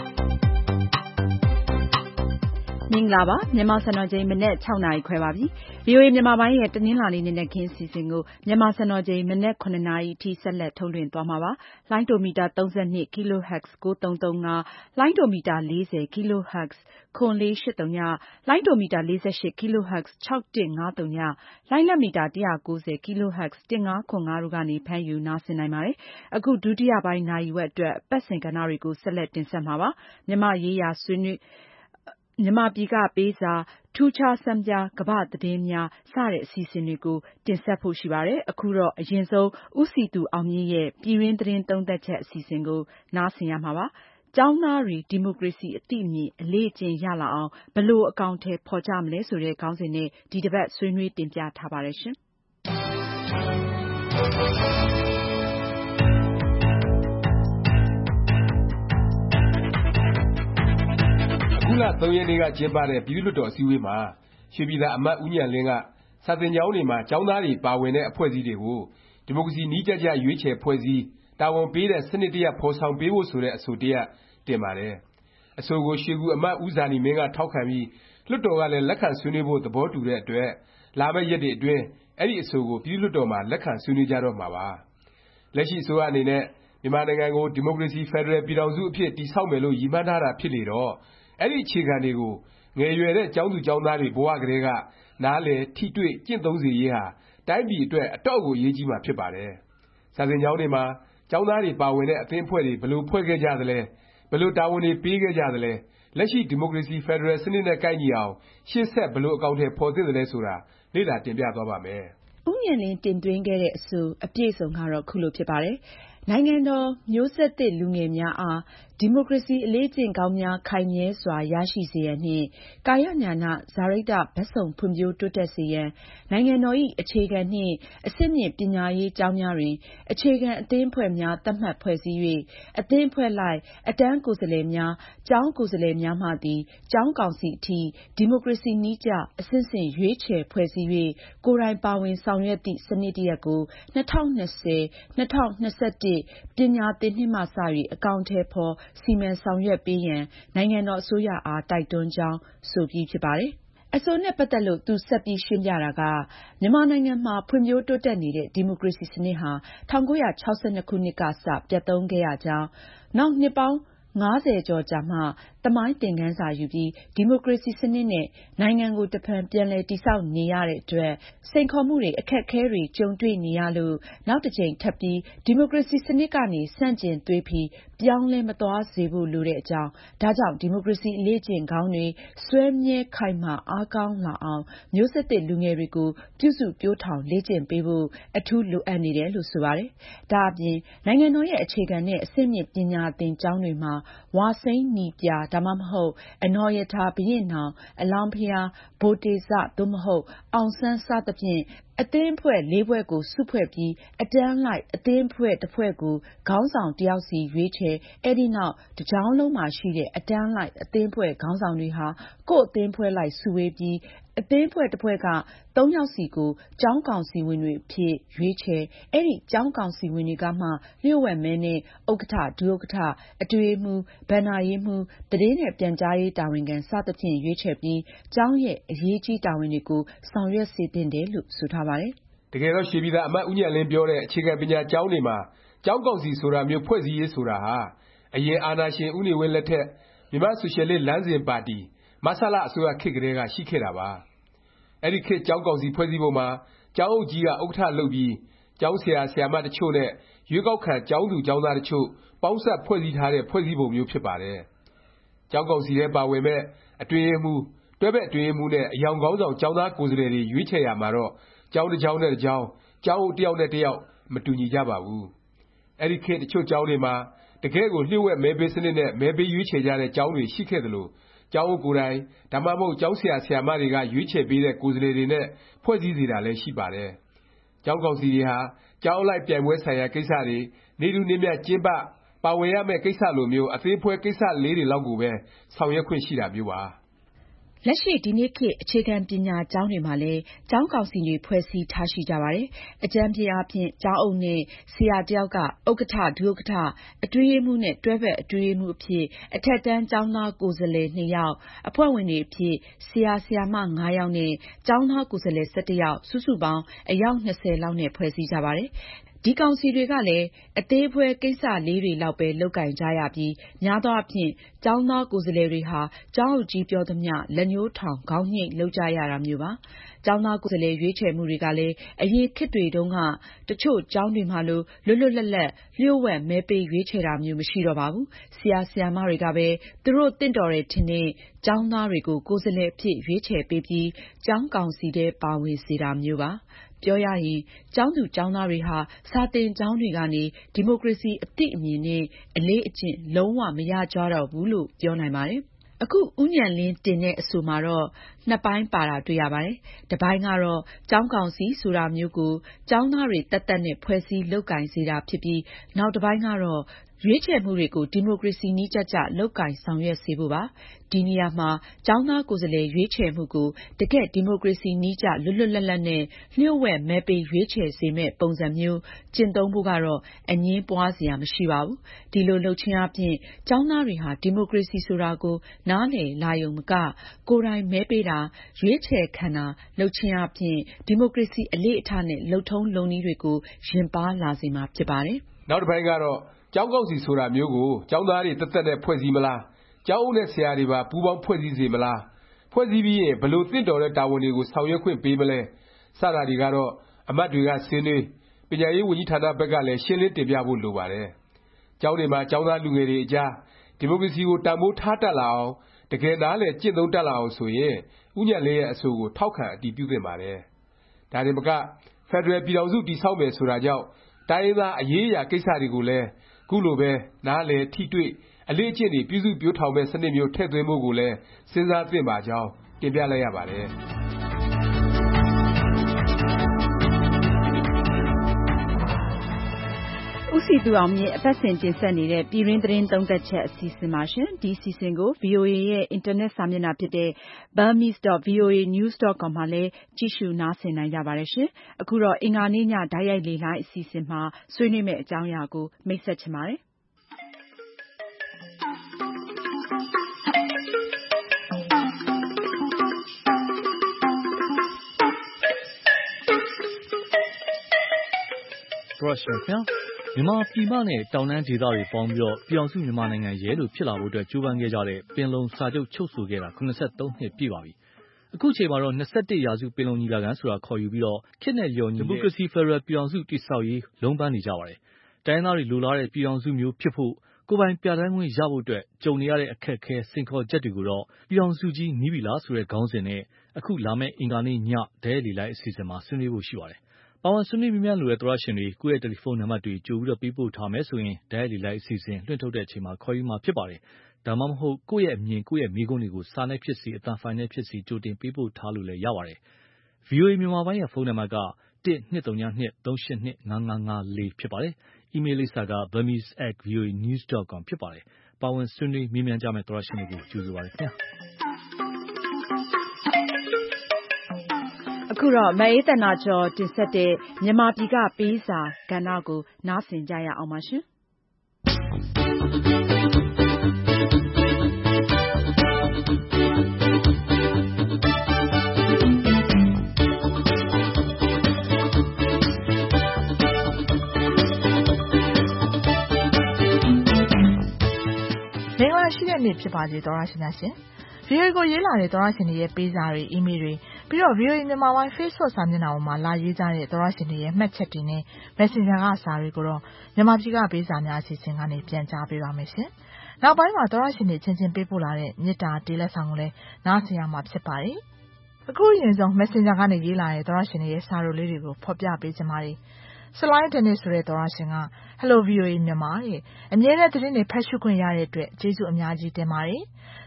မင်္ဂလာပါမြန်မာစံတော်ချိန်မနက်၆နာရီခွဲပါပြီ။ ဗွီအိုအေမြန်မာပိုင်းရဲ့တနင်္လာနေ့နေ့ခင်းအစီအစဉ်ကိုမြန်မာစံတော်ချိန်မနက်ခုနှစ်နာရီအထိဆက်လက်ထုတ်လွှင့်သွားမှာပါ။ လိုင်းဒိုမီတာသုံး၂ kilohertz ကိုးသုံးသုံး၅ လိုင်းဒိုမီတာလေးဆယ် kilohertz ခွန်လေးရှစ်သုည လိုင်းဒိုမီတာလေးဆယ့်ရှစ် kilohertz ခြောက်တစ်ငါးသုည လိုင်းလံမီတာတစ်ရာကိုးဆယ် kilohertz တစ်ငါးခွန်ငါတို့ကနေဖမ်းယူနားဆင်နိုင်ပါတယ်။ အခုဒုတိယပိုင်းနာရီဝက်အတွက်အပတ်စဉ်ကဏ္ဍတွေကိုဆက်လက်တင်ဆက်မှာပါ။ မြန်မာ့ရေးရာဆွေးနွေးမြန်မာပြည်ကပေးစာ၊ ထူးခြားဆန်းပြား ကမ္ဘာ့သတင်းများ စတဲ့အစီအစဉ်တွေကိုတင်ဆက်ဖို့ရှိပါတယ်။ အခုတော့အရင်ဆုံးဦးစည်သူအောင်မြင့်ရဲ့ပြည်တွင်းသတင်းသုံးသပ်ချက်အစီအစဉ်ကိုနားဆင်ရမှာပါ။ ကျောင်းသားတွေဒီမိုကရေစီအသိအမြင်အလေ့အကျင့်ရလာအောင်ဘယ်လိုအကောင်အထည်ဖော်ကြမလဲဆိုတဲ့ခေါင်းစဉ်နဲ့ဒီတပတ်ဆွေးနွေးတင်ပြထားပါတယ်ရှင်။အခုလသုံးရက်နေ့ကကျင်းပတဲ့ပြည်သူ့လွှတ်တော်အစည်းအဝေးမှာရွှေပြည်သာအမတ်ဦးဉာဏ်လင်းကစာသင်ကျောင်းတွေမှာကျောင်းသားတွေပါဝင်တဲ့အဖွဲ့အစည်းတွေကိုဒီမိုကရေစီနည်းကျကျရွေးချယ်ဖွဲ့စည်းတာဝန်ပေးတဲ့စနစ်တရပ်ဖော်ဆောင်ပေးဖို့ဆိုတဲ့အဆိုတစ်ရပ်တင်ပါတယ်။ အဆိုကိုရွှေကူအမတ်ဦးဇာနည်မင်းကထောက်ခံပြီးလွှတ်တော်ကလည်းလက်ခံဆွေးနွေးဖို့သဘောတူတဲ့အတွက်လာမယ့်ရက်တွေအတွင်းအဲဒီအဆိုကိုပြည်သူ့လွှတ်တော်မှာလက်ခံဆွေးနွေးကြတော့မှာပါ။ လက်ရှိအစိုးရအနေနဲ့မြန်မာနိုင်ငံကိုဒီမိုကရေစီဖက်ဒရယ်ပြည်ထောင်စုအဖြစ်တည်ဆောက်မယ်လို့ရည်မှန်းထားတာဖြစ်လေတော့အဲဒီအခြေခံတွေကိုငယ်ရွယ်တဲ့ကျောင်းသူကျောင်းသားတွေဘဝကတည်းကနားလည်ထိတွေ့ကျင့်သုံးစေရေးဟာတိုင်းပြည်အတွက်အတော့်ကိုအရေးကြီးမှာဖြစ်ပါတယ်။စာသင်ကျောင်းတွေမှာကျောင်းသားတွေပါဝင်တဲ့အသင်းအဖွဲ့တွေဘယ်လိုဖွဲ့ခဲ့ကြသလဲဘယ်လိုတာဝန်တွေပေးခဲ့ကြသလဲလက်ရှိဒီမိုကရေစီဖက်ဒရယ်စနစ်နဲ့ကိုက်ညီအောင်ရှေ့ဆက်ဘယ်လိုအကောင်အထည်ဖော်သင့်သလဲဆိုတာလေ့လာတင်ပြသွားပါ့မယ်။ဦးဉာဏ်လင်းတင်သွင်းခဲ့တဲ့အဆိုအပြည့်အစုံကတော့ခုလိုဖြစ်ပါတယ်။ နိုင်ငံတော်မျိုးဆက်သစ်လူငယ်များအားဒီမိုကရေစီအလေ့အကျင့်ကောင်းများခိုင်မြဲစွာရရှိစေရန်နှင့်ကာယဉာဏစာရိတ္တဘက်စုံဖွံ့ဖြိုးတိုးတက်စေရန်နိုင်ငံတော်၏အခြေခံနှင့်အဆင့်မြင့်ပညာရေးကျောင်းများတွင်အခြေခံအသင်းအဖွဲ့များသတ်မှတ်ဖွဲ့စည်း၍အသင်းအဖွဲ့လိုက်အတန်းကိုယ်စားလှယ်များကျောင်းကိုယ်စားလှယ်များမှသည်ကျောင်းကောင်စီအထိဒီမိုကရေစီနည်းကျအဆင့်ဆင့်ရွေးချယ်ဖွဲ့စည်း၍ကိုယ်တိုင်ပါဝင်ဆောင်ရွက်သည့်စနစ်တစ်ရပ်ကို၂၀၂၀-၂၀၂၁ ပညာသင်နှစ်မှစ၍အကောင်အထည်ဖော်စီမံဆောင်ရွက်ပေးရန်နိုင်ငံတော်အစိုးရအားတိုက်တွန်းကြောင်းဆိုပြီးဖြစ်ပါတယ်။ အဆိုနဲ့ပတ်သက်လို့သူဆက်ပြီးရှင်းပြတာကမြန်မာနိုင်ငံမှာဖွံ့ဖြိုးတိုးတက်နေတဲ့ဒီမိုကရေစီစနစ်ဟာ၁၉၆၂ခုနှစ်ကစပျက်သုဉ်းခဲ့ရကြောင်းနောက်နှစ်ပေါင်းငါးဆယ်ကျော်ကြာမှသမိုင်းသင်ခန်းစာယူပြီးဒီမိုကရေစီစနစ်နဲ့နိုင်ငံကိုတဖန်ပြန်လည်တည်ဆောက်နေရတဲ့အတွက်စိန်ခေါ်မှုတွေအခက်အခဲတွေကြုံတွေ့နေရလို့နောက်တစ်ကြိမ်ထပ်ပြီးဒီမိုကရေစီစနစ်ကနေဆန့်ကျင်သွေဖီပြောင်းလဲမသွားစေဖို့လိုတဲ့အကြောင်းဒါကြောင့်ဒီမိုကရေစီအလေ့အကျင့်ကောင်းတွေစွဲမြဲခိုင်မာအားကောင်းလာအောင်မျိုးဆက်သစ်လူငယ်တွေကိုပြုစုပျိုးထောင်လေ့ကျင့်ပေးဖို့အထူးလိုအပ်နေတယ်လို့ဆိုပါတယ်။ဒါ့အပြင်နိုင်ငံတော်ရဲ့အခြေခံနဲ့အဆင့်မြင့်ပညာသင်ကျောင်းတွေမှာဝါစိမ်းနီပြဒါမှမဟုတ်အနော်ရထားဘုရင့်နောင်အလောင်းဘုရားဗိုလ်တေဇသို့မဟုတ်အောင်ဆန်းစသဖြင့်အသင်းအဖွဲ့လေးဖွဲ့ကိုစုဖွဲ့ပြီးအတန်းလိုက်အသင်းအဖွဲ့တစ်ဖွဲ့ကိုခေါင်းဆောင်တစ်ယောက်စီရွေးချယ်အဲဒီနောက်တစ်ကျောင်းလုံးမှာရှိတဲ့အတန်းလိုက်အသင်းအဖွဲ့ခေါင်းဆောင်တွေဟာကိုယ့်အသင်းအဖွဲ့လိုက်စုဝေးပြီးအသင်းအဖွဲ့တစ်ဖွဲ့ကသုံးယောက်စီကိုကျောင်းကောင်စီဝင်တွေအဖြစ်ရွေးချယ်အဲဒီကျောင်းကောင်စီဝင်တွေကမှလျှို့ဝှက်မဲနဲ့ဥက္ကဌ ဒုဥက္ကဌအတွင်းရေးမှူးဘဏ္ဍာရေးမှူးသတင်းနဲ့ပြန်ကြားရေးတာဝန်ခံစသဖြင့်ရွေးချယ်ပြီးကျောင်းရဲ့အရေးကြီးတာဝန်တွေကိုဆောင်ရွက်စေသင့်တယ်လို့ဆိုထားပါတယ်။တကယ်တော့ရွှေပြည်သာအမတ်ဦးဉာဏ်လင်းပြောတဲ့အခြေခံပညာကျောင်းတွေမှာကျောင်းကောင်စီဆိုတာမျိုးဖွဲ့စည်းရေးဆိုတာဟာအရင်အာဏာရှင်ဦးနေဝင်းလက်ထက်မြန်မာ့ဆိုရှယ်လစ်လမ်းစဉ်ပါတီမဆလအစိုးရခေတ်ကတည်းကရှိခဲ့တာပါ။အဲဒီခေတ်ကျောင်းကောင်စီဖွဲ့စည်းပုံမှာကျောင်းအုပ်ကြီးကဥက္ကဌလုပ်ပြီးကျောင်းဆရာဆရာမတစ်ချို့နဲ့ရွေးကောက်ခံကျောင်းသူကျောင်းသားတစ်ချို့ပေါင်းစပ်ဖွဲ့စည်းထားတဲ့ဖွဲ့စည်းပုံမျိုးဖြစ်ပါတယ်။ကျောင်းကောင်စီထဲပါဝင်မယ့်အတွင်းရေးမှူးတွဲဘက်အတွင်းရေးမှူးနဲ့အရောင်ခေါင်းဆောင်ကျောင်းသားကိုယ်စားလှယ်တွေရွေးချယ်ရာမှာတော့ကျောင်းတစ်ကျောင်းနဲ့တစ်ကျောင်းကျောင်းအုပ်တစ်ယောက်နဲ့တစ်ယောက်မတူညီကြပါဘူး။အဲဒီခေတ်တစ်ချို့ကျောင်းတွေမှာတကယ့်ကိုလျှို့ဝှက်မဲပေးစနစ်နဲ့မဲပေးရွေးချယ်ကြတဲ့ကျောင်းတွေရှိခဲ့သလိုကျောင်းအုပ်ကိုယ်တိုင်ဒါမှမဟုတ်ကျောင်းဆရာဆရာမတွေကရွေးချယ်ပေးတဲ့ကိုယ်စားလှယ်တွေနဲ့ဖွဲ့စည်းစေတာလည်းရှိပါတယ်။ကျောင်းကောင်စီတွေဟာကျောင်းအလိုက်ပြိုင်ပွဲဆိုင်ရာကိစ္စတွေနေတူနေမြကျင်းပပါဝင်ရမယ့်ကိစ္စလိုမျိုးအသေးဖွဲကိစ္စလေးတွေလောက်ကိုပဲဆောင်ရွက်ခွင့်ရှိတာမျိုးပါလက်ရှိဒီနေ့ခေတ်အခြေခံပညာကျောင်းတွေမှာလည်းကျောင်းကောင်စီတွေဖွဲ့စည်းထားရှိကြပါတယ်။အကြမ်းဖျင်းအားဖြင့်ကျောင်းအုပ်နဲ့ဆရာတယောက်ကဥက္ကဋ္ဌဒုဥက္ကဋ္ဌအတွင်းရေးမှူးနဲ့တွဲဖက်အတွင်းရေးမှူးအဖြစ်အထက်တန်းကျောင်းသားကိုယ်စားလှယ်နှစ်ယောက်အဖွဲ့ဝင်တွေအဖြစ်ဆရာဆရာမငါးယောက်နဲ့ကျောင်းသားကိုယ်စားလှယ်၁၁ယောက်စုစုပေါင်းအယောက်၂၀လောက်နဲ့ဖွဲ့စည်းကြပါတယ်။ဒီကောင်စီတွေကလည်းအသေးဖွဲကိစ္စလေးတွေလောက်ပဲလုပ်ကိုင်ကြရပြီးများသောအားဖြင့်ကျောင်းသားကိုယ်စားလှယ်တွေဟာကျောင်းအုပ်ကြီးပြောသမျှလက်ညှိုးထောင်ခေါင်းညှိတ်လုပ်ကြရတာမျိုးပါကျောင်းသားကိုယ်စားလှယ်ရွေးချယ်မှုတွေကလည်းအရင်ခေတ်တွေတုန်းကတချို့ကျောင်းတွေမှာလိုလွတ်လွတ်လပ်လပ်လျှို့ဝှက်မဲပေးရွေးချယ်တာမျိုးမရှိတော့ပါဘူးဆရာဆရာမတွေကပဲသူတို့တင့်တော်တယ်ထင်တဲ့ကျောင်းသားတွေကိုကိုယ်စားလှယ်အဖြစ်ရွေးချယ်ပေးပြီးကျောင်းကောင်စီထဲပါဝင်စေတာမျိုးပါပြောရရင်ကျောင်းသူကျောင်းသားတွေဟာစာသင်ကျောင်းတွေကနေဒီမိုကရေစီအသိအမြင်နဲ့အလေးအကျင့်လုံးဝမရကြတော့ဘူးလို့ပြောနိုင်ပါတယ်။အခုဦးဉာဏ်လင်းတင်တဲ့အဆိုမှာတော့နှစ်ပိုင်းပါတာတွေ့ရပါတယ်။တစ်ပိုင်းကတော့ကျောင်းကောင်စီဆိုတာမျိုးကိုကျောင်းသားတွေသက်သက်နဲ့ဖွဲ့စည်းလုပ်ကိုင်စေတာဖြစ်ပြီးနောက်တစ်ပိုင်းကတော့ရွေးချယ်မှုတွေကိုဒီမိုကရေစီနည်းကျကျလုပ်ကိုင်ဆောင်ရွက်စေဖို့ပါ။ဒီနေရာမှာကျောင်းသားကိုယ်စားလှယ်ရွေးချယ်မှုကိုတကယ့်ဒီမိုကရေစီနည်းကျလွတ်လွတ်လပ်လပ်နဲ့လျှို့ဝှက်မဲပေးရွေးချယ်စေမယ့်ပုံစံမျိုးကျင့်သုံးဖို့ကတော့အငြင်းပွားစရာမရှိပါဘူး။ဒီလိုလုပ်ခြင်းအပြင်ကျောင်းသားတွေဟာဒီမိုကရေစီဆိုတာကိုနားလည်လာရုံမကကိုယ်တိုင်မဲပေးတာရွေးချယ်ခံတာလုပ်ခြင်းအပြင်ဒီမိုကရေစီအလေ့အထနဲ့လုပ်ထုံးလုပ်နည်းတွေကိုရင်ပါလာစေမှာဖြစ်ပါတယ်။နောက်တစ်ပိုင်းကတော့ကျောင်းကောင်စီဆိုတာမျိုးကိုကျောင်းသားတွေသက်သက်နဲ့ဖွဲ့စည်းမလားကျောင်းအုပ်နဲ့ဆရာတွေပါပူးပေါင်းဖွဲ့စည်းစေမလားဖွဲ့စည်းပြီးရင်ဘယ်လိုသင့်တော်တဲ့တာဝန်တွေကိုဆောင်ရွက်ခွင့်ပေးမလဲစတာတွေကတော့အမတ်တွေကဆွေးနွေးပညာရေးဝန်ကြီးဌာနဘက်ကလည်းရှင်းလင်းတင်ပြဖို့လိုပါတယ်ကျောင်းတွေမှာကျောင်းသားလူငယ်တွေအကြားဒီမိုကရေစီကိုတန်ဖိုးထားတတ်လာအောင်တကယ်နားလည်ကျင့်သုံးတတ်လာအောင်ဆိုရင်ဦးဉာဏ်လင်းရဲ့အဆိုကိုထောက်ခံအတည်ပြုသင့်ပါတယ်ဒါတင်မကဖက်ဒရယ်ပြည်ထောင်စုတည်ဆောက်မယ်ဆိုတာကြောင့်တိုင်းရင်းသားအရေးအရာကိစ္စတွေကိုလည်းခုလိုပဲနားလည်ထိတွေ့အလေ့အကျင့်တွေပြုစုပျိုးထောင်မဲ့စနစ်မျိုးထည့်သွင်းဖို့ကိုလည်းစဉ်းစားသင့်ပါကြောင်းတင်ပြလိုက်ရပါတယ်ဦးစီသူအောင်မြင့်အပတ်စဉ်တင်ဆက်နေတဲ့ပြည်တွင်းသတင်းသုံးသပ်ချက်အစီအစဉ်ပါရှင်ဒီအစီအစဉ်ကို ဗွီအိုအေ ရဲ့အင်တာနက်စာမျက်နှာဖြစ်တဲ့ burmese dot v o a news dot com မှာလည်းကြည့်ရှုနားဆင်နိုင်ကြပါတယ်ရှင်အခုတော့အင်္ဂါနေ့ညဓာတ်ရိုက်လေလိုင်းအစီအစဉ်မှာဆွေးနွေးမယ့်အကြောင်းအရာကိုမိတ်ဆက်ချင်ပါတယ်ရုရှားခင်မြန်မာပြည်မနဲ့တောင်တန်းဒေသတွေပေါင်းပြီးတော့ပြည်အောင်စုမြန်မာနိုင်ငံရဲလို့ဖြစ်လာဖို့အတွက်ကြိုးပမ်းခဲ့ကြတဲ့ပင်လုံစာချုပ်ချုပ်ဆိုခဲ့တာ၇၃နှစ်ပြည့်ပါပြီ။အခုချိန်မှာတော့၂၁ရာစုပင်လုံညီလာခံဆိုတာခေါ်ယူပြီးတော့ခေတ်နဲ့လျော်ညီဒီမိုကရေစီဖက်ဒရယ်ပြည်အောင်စုတည်ဆောက်ရေးလုံးပန်းနေကြပါတယ်။တိုင်းသားတွေလိုလားတဲ့ပြည်အောင်စုမျိုးဖြစ်ဖို့ကိုယ်ပိုင်ပြဋ္ဌာန်းခွင့်ရဖို့အတွက်ကြုံနေရတဲ့အခက်အခဲစိန်ခေါ်ချက်တွေကိုတော့ပြည်အောင်စုကြီးနီးပြီလားဆိုတဲ့ခေါင်းစဉ်နဲ့အခုလာမယ့်အင်္ဂါနေ့ညဓာတ်ရိုက်လေလိုင်းအစီအစဉ်မှာဆွေးနွေးဖို့ရှိပါတယ်။ပါဝင်ဆွေးနွေးမြန်းလို့တဲ့သောရရှင်တွေကိုယ့်ရဲ့တယ်လီဖုန်းနံပါတ်တွေကြိုပြီးတော့ပေးပို့ထားမယ်ဆိုရင်ဓာတ်ရိုက်လေလိုက်အစီအစဉ်လွှင့်ထုတ်တဲ့အချိန်မှာခေါ်ယူမှာဖြစ်ပါတယ်။ဒါမှမဟုတ်ကိုယ့်ရဲ့အမြင်ကိုယ့်ရဲ့မိကုန်းတွေကိုစာနဲ့ဖြစ်စီအသံဖိုင်နဲ့ဖြစ်စီကြိုတင်ပေးပို့ထားလို့လည်းရပါတယ်။ ဗွီအိုအေမြန်မာပိုင်းရဲ့ဖုန်းနံပါတ်ကတစ်၂၃ည၂သုံးရှစ်၂၅၅၅လေးဖြစ်ပါတယ်။ အီးမေးလ်လိပ်စာက burmese at v o a news dot com ဖြစ်ပါတယ်။ပါဝင်ဆွေးနွေးမြန်းကြမယ့်သောရရှင်တွေကိုကြိုဆိုပါရစေခင်ဗျာ။အခုတော့မအေးသန္တာကျော်တင်ဆက်တဲ့မြန်မာပြည်ကပေးစာကဏ္ဍကိုနားဆင်ကြရအောင်ပါရှင်။မင်္ဂလာရှိတဲ့နေ့ဖြစ်ပါစေသောရရှင်များရှင်။ ဗီအိုအေကိုရေးလာတဲ့သောရရှင်တွေရဲ့ပေးစာတွေအီးမေးလ်တွေပြီးတော့ ဗီအိုအေမြန်မာပိုင်း Facebook စာမျက်နှာပေါ်မှာလာရေးကြတဲ့သောရရှင်တွေရဲ့မှတ်ချက်တွေနဲ့ Messenger ကစာတွေကိုတော့မြန်မာပြည်ကပေးစာများအစီအစဉ်ကနေပြန်ကြားပေးပါမယ်ရှင်။နောက်ပိုင်းမှာသောရရှင်တွေချင်းချင်းပေးပို့လာတဲ့မေတ္တာတေးလက်ဆောင်ကိုလည်းနားဆင်ရမှာဖြစ်ပါတယ်။အခုအရင်ဆုံး Messenger ကနေရေးလာတဲ့သောရရှင်တွေရဲ့စာတို့လေးတွေကိုဖော်ပြပေးချင်ပါတယ်။ဆလိုင်းဒန်နစ်ဆိုတဲ့သောရရှင်က Hello ဗီအိုအေမြန်မာတဲ့အမြဲတမ်းသတင်းတွေဖတ်ရှုခွင့်ရတဲ့အတွက်ကျေးဇူးအများကြီးတင်ပါတယ်။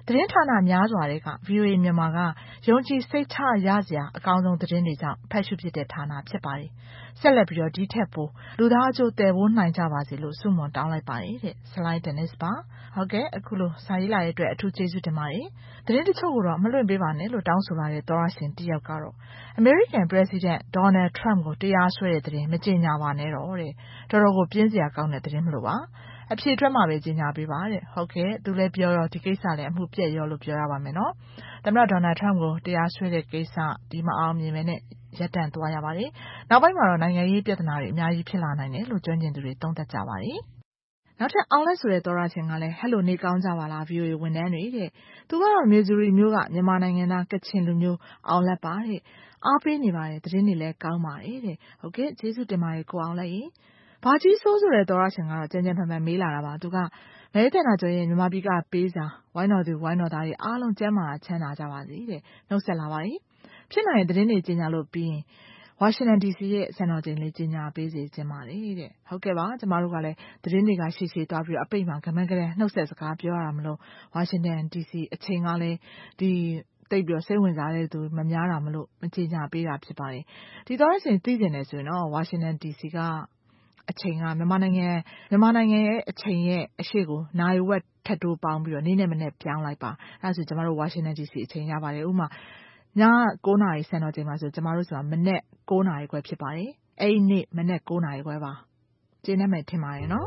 သတင်းဌာနများစွာတွေက ဗွီအိုအေမြန်မာကယုံကြည်စိတ်ချရစရာအကောင်းဆုံးသတင်းတွေကြောင့်ဖတ်ရှုဖြစ်တဲ့ဌာနဖြစ်ပါတယ်။ဆက်လက်ပြီးတော့ဒီထက်ပိုလူသားအကျိုးတည်ဖို့နိုင်ကြပါစေလို့ဆုမွန်တောင်းလိုက်ပါတယ်တဲ့။ Slide Dennis ပါ။ဟုတ်ကဲ့အခုလိုစာရေးလာတဲ့အတွက်အထူးကျေးဇူးတင်ပါတယ်။သတင်းတချို့ကိုတော့မလွင့်ပေးပါနဲ့လို့တောင်းဆိုလာတဲ့သောရရှင်တယောက်ကတော့ American President Donald Trump ကိုတရားစွဲတဲ့သတင်းမကြေညာပါနဲ့တော့တဲ့။တော်တော်ကိုပြင်းစရာကောင်းတဲ့သတင်းမလို့ပါ။အဖြေထွက်မှာပဲကြေညာပေးပါတဲ့။ဟုတ်ကဲ့သူလည်းပြောတော့ဒီကိစ္စလည်းအမှုပြည့်ရောလို့ပြောရပါမယ်နော်။သမ္မတ Donald Trump ကိုတရားစွဲတဲ့ကိစ္စဒီမအောင်မြင်ပဲနဲ့ရပ်တန့်သွားရပါတယ်။နောက်ပိုင်းမှာတော့နိုင်ငံရေးပြဿနာတွေအများကြီးဖြစ်လာနိုင်တယ်လို့ကျွမ်းကျင်သူတွေသုံးသပ်ကြပါတယ်။နောက်ထပ်အောင်လက်ဆိုတဲ့သောရရှင်ကလည်းဟဲ့လိုနေကောင်းကြပါလား ဗွီအိုအေ ဝန်ထမ်းတွေတဲ့။သူကတော့မီဇူရီမြို့ကမြန်မာနိုင်ငံသားကချင်လူမျိုးအောင်လက်ပါတဲ့။အားပေးနေပါတယ်သတင်းတွေလည်းကောင်းပါတယ်တဲ့။ဟုတ်ကဲ့ကျေးဇူးတင်ပါတယ်ကိုအောင်လက်ရေ။ဘာကြီးဆိုးဆိုတဲ့သောရရှင်ကတော့ကြမ်းကြမ်းဖန်ဖန်မေးလာတာပါ။သူကမဲတဲ့နာကျော်ရဲ့မြန်မာပြည်ကပေးစာဝိုင်းတော်သူဝိုင်းတော်သားတွေအားလုံးကျမ်းမာချမ်းသာကြပါစေတဲ့။နှုတ်ဆက်လာပါတယ်။ဖြစ်နိုင်တဲ့သတင်းတွေကြေညာလို့ပြီးရင်ဝါရှင်တန် ဒီ စီ ရဲ့စံတော်ချိန်လေးကြေညာပေးစေချင်ပါတယ်တဲ့။ဟုတ်ကဲ့ပါကျမတို့ကလည်းသတင်းတွေကရှည်ရှည်သွားပြီးတော့အပိတ်မှာကမန်းကလေးနှုတ်ဆက်စကားပြောရတာမလို့ဝါရှင်တန် ဒီ စီ အချိန်ကလည်းဒီတိတ်ပြီးတော့စိတ်ဝင်စားတဲ့သူမများတာမလို့မကြေညာပေးတာဖြစ်ပါတယ်။ဒီတော့ရှင်သိကျင်တယ်ဆိုရင်တော့ဝါရှင်တန် ဒီ စီ ကအချိန်ကမြန်မာနိုင်ငံမြန်မာနိုင်ငံရဲ့အချိန်ရဲ့အရှိကိုနိုင်ဝက်ထပ်တိုးပေါင်းပြီးတော့နေ့နဲ့မနေ့ပြောင်းလိုက်ပါအဲဒါဆိုကျမတို့ဝါရှင်တန် ဒီ စီ အချိန်ရပါတယ်ဥပမာည9နာရီစံတော်ချိန်မှာဆိုကျမတို့ဆိုတာမနေ့9နာရီခွဲဖြစ်ပါတယ်အဲ့ဒီနေ့မနေ့9နာရီခွဲပါကျင်းနေမယ်ထင်ပါတယ်နော်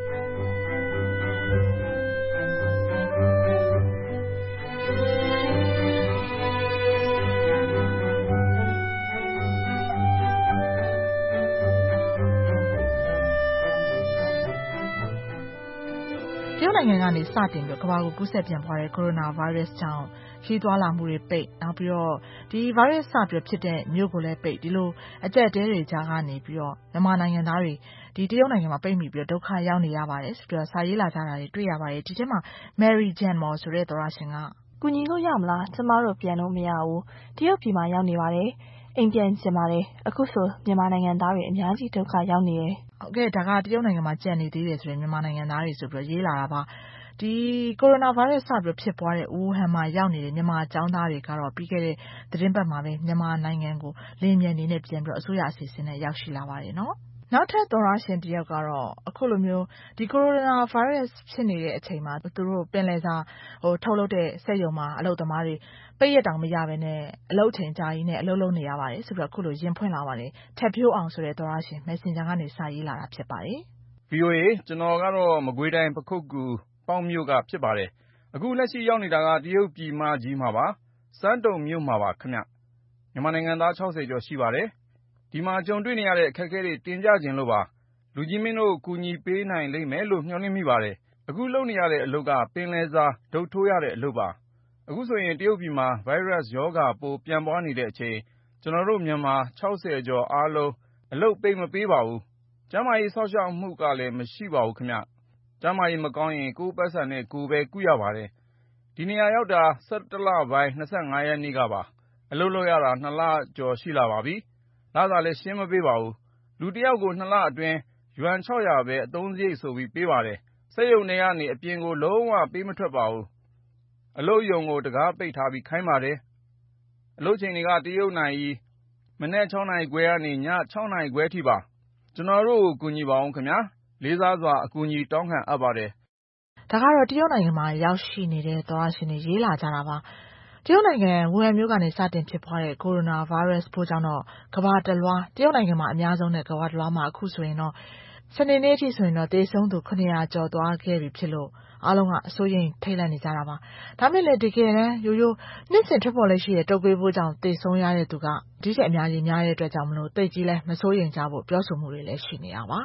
တရုတ်နိုင်ငံကနေစတင်ပြီးကမ္ဘာကိုကူးစက်ပြန်ပွားတဲ့ကိုရိုနာဗိုင်းရပ်စ်ကြောင့်ခီးသွွာလာမှုတွေပိတ်နောက်ပြီးတော့ဒီဗိုင်းရပ်စ်စပြီးဖြစ်တဲ့မြို့ကိုလည်းပိတ်ဒီလိုအကျက်တဲတွေကြားကနေပြီးတော့မြန်မာနိုင်ငံသားတွေဒီတရုတ်နိုင်ငံမှာပိတ်မိပြီးတော့ဒုက္ခရောက်နေရပါတယ်ဆိုပြီးတော့စာရေးလာကြတာတွေတွေ့ရပါတယ်ဒီထဲမှာ Mary Jan Moore ဆိုတဲ့သောရရှင်ကကူညီလို့ရမလားကျမတို့ပြန်လို့မရဘူးတရုတ်ပြည်မှာရောက်နေပါတယ်အိမ်ပြန်ကျင်ပါတယ်အခုဆိုမြန်မာနိုင်ငံသားတွေအများကြီးဒုက္ခရောက်နေတယ်ဟုတ်ကဲ့ဒါကတရုတ်နိုင်ငံမှာကြံနေသေးတယ်ဆိုရင်မြန်မာနိုင်ငံသားတွေဆိုပြီးတော့ရေးလာတာပါဒီကိုရိုနာဗိုင်းရပ်စ်စပြီးဖြစ်ပွားတဲ့ဝူဟန်မှာရောက်နေတဲ့မြန်မာကျောင်းသားတွေကတော့ပြီးခဲ့တဲ့သတင်းပတ်မှာပဲမြန်မာနိုင်ငံကိုလင်းမြန်နေနဲ့ပြန်ပြီးတော့အစိုးရအစီအစဉ်နဲ့ရောက်ရှိလာပါတယ်နော်နောက်ထပ်သောရရှင်တယောက်ကတော့အခုလိုမျိုးဒီကိုရိုနာဗိုင်းရပ်စ်ဖြစ်နေတဲ့အချိန်မှာသူတို့ပင်လယ်စာဟိုထုတ်လုပ်တဲ့စက်ရုံမှာအလုပ်သမားတွေပိတ်ရတောင်မရဘဲနဲ့အလုပ်ချိန်ကြာကြီးနဲ့အလုပ်လုပ်နေရပါတယ်ဆိုတော့အခုလိုရင်ဖွင့်လာပါတယ်ထက်ဖြိုးအောင်ဆိုတဲ့သောရရှင် Messenger ကနေစာရေးလာတာဖြစ်ပါတယ်ဗွီအိုအေ ကျွန်တော်ကတော့မကွေးတိုင်းပခုက္ကူပေါင်မြို့ကဖြစ်ပါတယ်အခုလက်ရှိရောက်နေတာကတရုတ်ပြည်မကြီးမှာပါစမ်းတုံမြို့မှာပါခင်ဗျမြန်မာနိုင်ငံသား၆၀ကျော်ရှိပါတယ်ဒီမှာကြုံတွေ့နေရတဲ့အခက်အခဲတွေတင်ကြခြင်းလို့ပါလူကြီးမင်းတို့ကူညီပေးနိုင်လိမ့်မယ်လို့မျှော်လင့်မိပါတယ်အခုလုပ်နေရတဲ့အလုပ်ကပင်လယ်စာဒုတ်ထိုးရတဲ့အလုပ်ပါအခုဆိုရင်တရုတ်ပြည်မှာဗိုင်းရပ်စ်ရောဂါပိုးပြန့်ပွားနေတဲ့အချိန်ကျွန်တော်တို့မြန်မာ၆၀ကျော်အားလုံးအလုပ်ပိတ်မပေးပါဘူးကျန်းမာရေးစောင့်ရှောက်မှုကလည်းမရှိပါဘူးခင်ဗျကျန်းမာရေးမကောင်းရင်ကိုယ်ပတ်စံနဲ့ကိုယ်ပဲကုရပါတယ်ဒီနေရာရောက်တာ၁၁လပိုင်း၂၅ရက်နေ့ကပါအလုပ်လုပ်ရတာ၂လကျော်ရှိလာပါပြီလစာလည်းရှင်းမပေးပါဘူးလူတစ်ယောက်ကို၂လအတွင်းယွမ်၆၀၀ပဲအသုံးစရိတ်ဆိုပြီးပေးပါတယ်စက်ရုံတွေကနေအပြင်ကိုလုံးဝပေးမထွက်ပါဘူးအလုပ်ရုံကိုတကားပိတ်ထားပြီးခိုင်းပါတယ်အလုပ်ချိန်တွေကတရုတ်နိုင်မနက်၆နာရီခွဲကနေည၆နာရီခွဲထိပါကျွန်တော်တို့ကိုကူညီပါအောင်ခင်ဗျာလေးစားစွာအကူအညီတောင်းခံအပ်ပါတယ်ဒါကတော့တရုတ်နိုင်ငံမှာရောက်ရှိနေတဲ့သောရရှင်တွေရေးလာကြတာပါတရုတ်နိုင်ငံဝူဟန်မြို့ကနေစတင်ဖြစ်ပွားတဲ့ကိုရိုနာဗိုင်းရပ်စ်ပိုးကြောင့်တော့ကမ္ဘာတလွှားတရုတ်နိုင်ငံမှာအများဆုံးနဲ့ကမ္ဘာတလွှားမှာအခုဆိုရင်တော့စနေနေ့အထိဆိုရင်တော့သေဆုံးသူခုနှစ်ရာကျော်သွားခဲ့ပြီဖြစ်လို့အားလုံးကအစိုးရိမ်ထိတ်လန့်နေကြတာပါဒါမဲ့လည်းတကယ်တမ်းရိုးရိုးနှစ်စဉ်ထွက်ပေါ်လက်ရှိတဲ့တုပ်ကွေးပိုးကြောင့်သေဆုံးရတဲ့သူကဒီထက်အများကြီးများတဲ့အတွက်ကြောင့်မလို့တိတ်ကြီးလဲမစိုးရိမ်ကြဖို့ပြောဆိုမှုတွေလည်းရှိနေတာပါ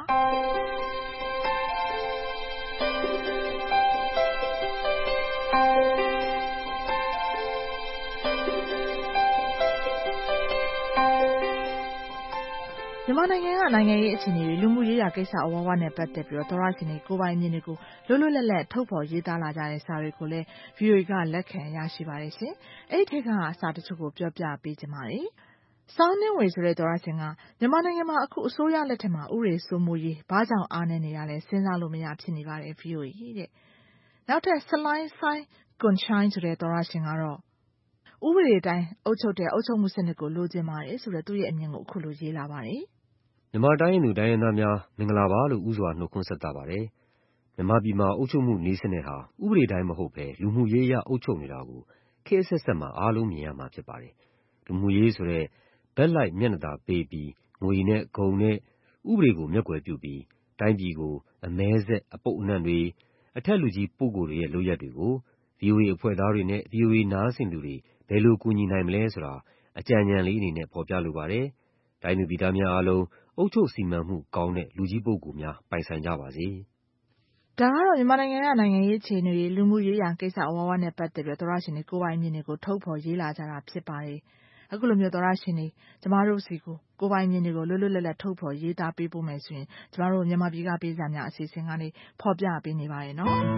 မြန်မာနိုင်ငံကနိုင်ငံရေးအခြေအနေတွေလူမှုရေးရာကိစ္စအဝဝနဲ့ပတ်သက်ပြီးတော့သောရရှင်တွေကိုယ်ပိုင်မြင်တွေကိုလွတ်လွတ်လပ်လပ်ထုတ်ဖော်ရေးသားလာကြတဲ့စာတွေကိုလည်း ဗွီအိုအေ ကလက်ခံရရှိပါတယ်ရှင်။အဲ့ဒီထက်ကစာတချို့ကိုပြောပြပေးချင်ပါတယ်။စောင်းနှင်းဝေဆိုတဲ့သောရရှင်ကမြန်မာနိုင်ငံမှာအခုအစိုးရလက်ထက်မှာဥပဒေစိုးမိုးရေးဘာကြောင့်အားနည်းနေရလဲစဉ်းစားလို့မရဖြစ်နေပါတယ် ဗွီအိုအေ တဲ့။နောက်ထပ်ဆလိုင်းဆိုင်ကွန်ချိုင်းဆိုတဲ့သောရရှင်ကတော့ဥပဒေအတိုင်းအုပ်ချုပ်တဲ့အုပ်ချုပ်မှုစနစ်ကိုလိုချင်ပါတယ်ဆိုတော့သူ့ရဲ့အမြင်ကိုအခုလိုရေးလာပါတယ်။မြန်မာတိုင်းရင်းသူတိုင်းရင်းသားများမင်္ဂလာပါလို့ဥစွာနှုတ်ခွန်းဆက်တာပါတယ်။မြန်မာပြည်မှာအုပ်ချုပ်မှုနည်းစနစ်ဟာဥပဒေတိုင်းမဟုတ်ဘဲလူမှုရေးအရအုပ်ချုပ်နေတာကိုခေတ်အဆက်ဆက်မှာအားလုံးမြင်ရမှာဖြစ်ပါတယ်။လူမှုရေးဆိုတဲ့ဘက်လိုက်မျက်နှာသာပေးပြီးငွေနဲ့ဂုဏ်နဲ့ဥပဒေကိုမျက်ကွယ်ပြုပြီးတိုင်းပြည်ကိုအမဲဆက်အပုပ်အနံ့တွေအထက်လူကြီးပုဂ္ဂိုလ်တွေရဲ့လုပ်ရက်တွေကို ဗီအိုအေ အဖွဲ့သားတွေနဲ့ ဗီအိုအေ နားဆင်သူတွေဘယ်လိုကူညီနိုင်မလဲဆိုတာအကြံဉာဏ်လေးအနေနဲ့ဖော်ပြလိုပါတယ်။တိုင်းသူပြည်သားများအားလုံးအုပ်ချုပ်စီမံမှုကောင်းတဲ့လူကြီးပုဂ္ဂိုလ်များပိုင်ဆိုင်ကြပါစေ။ဒါကတော့မြန်မာနိုင်ငံကနိုင်ငံရေးအခြေအနေတွေလူမှုရေးရာကိစ္စအဝဝနဲ့ပတ်သက်ပြီးသောရရှင်တွေကိုယ်ပိုင်မြင်တွေကိုထုတ်ဖော်ရေးလာကြတာဖြစ်ပါတယ်။အခုလိုမျိုးသောရရှင်တွေကျမတို့စီကိုကိုယ်ပိုင်မြင်တွေကိုလွတ်လွတ်လပ်လပ်ထုတ်ဖော်ရေးသားပေးဖို့မယ်ဆိုရင်ကျမတို့မြန်မာပြည်ကပေးစာများအစီအစဉ်ကနေဖော်ပြပေးနေပါတယ်နော်။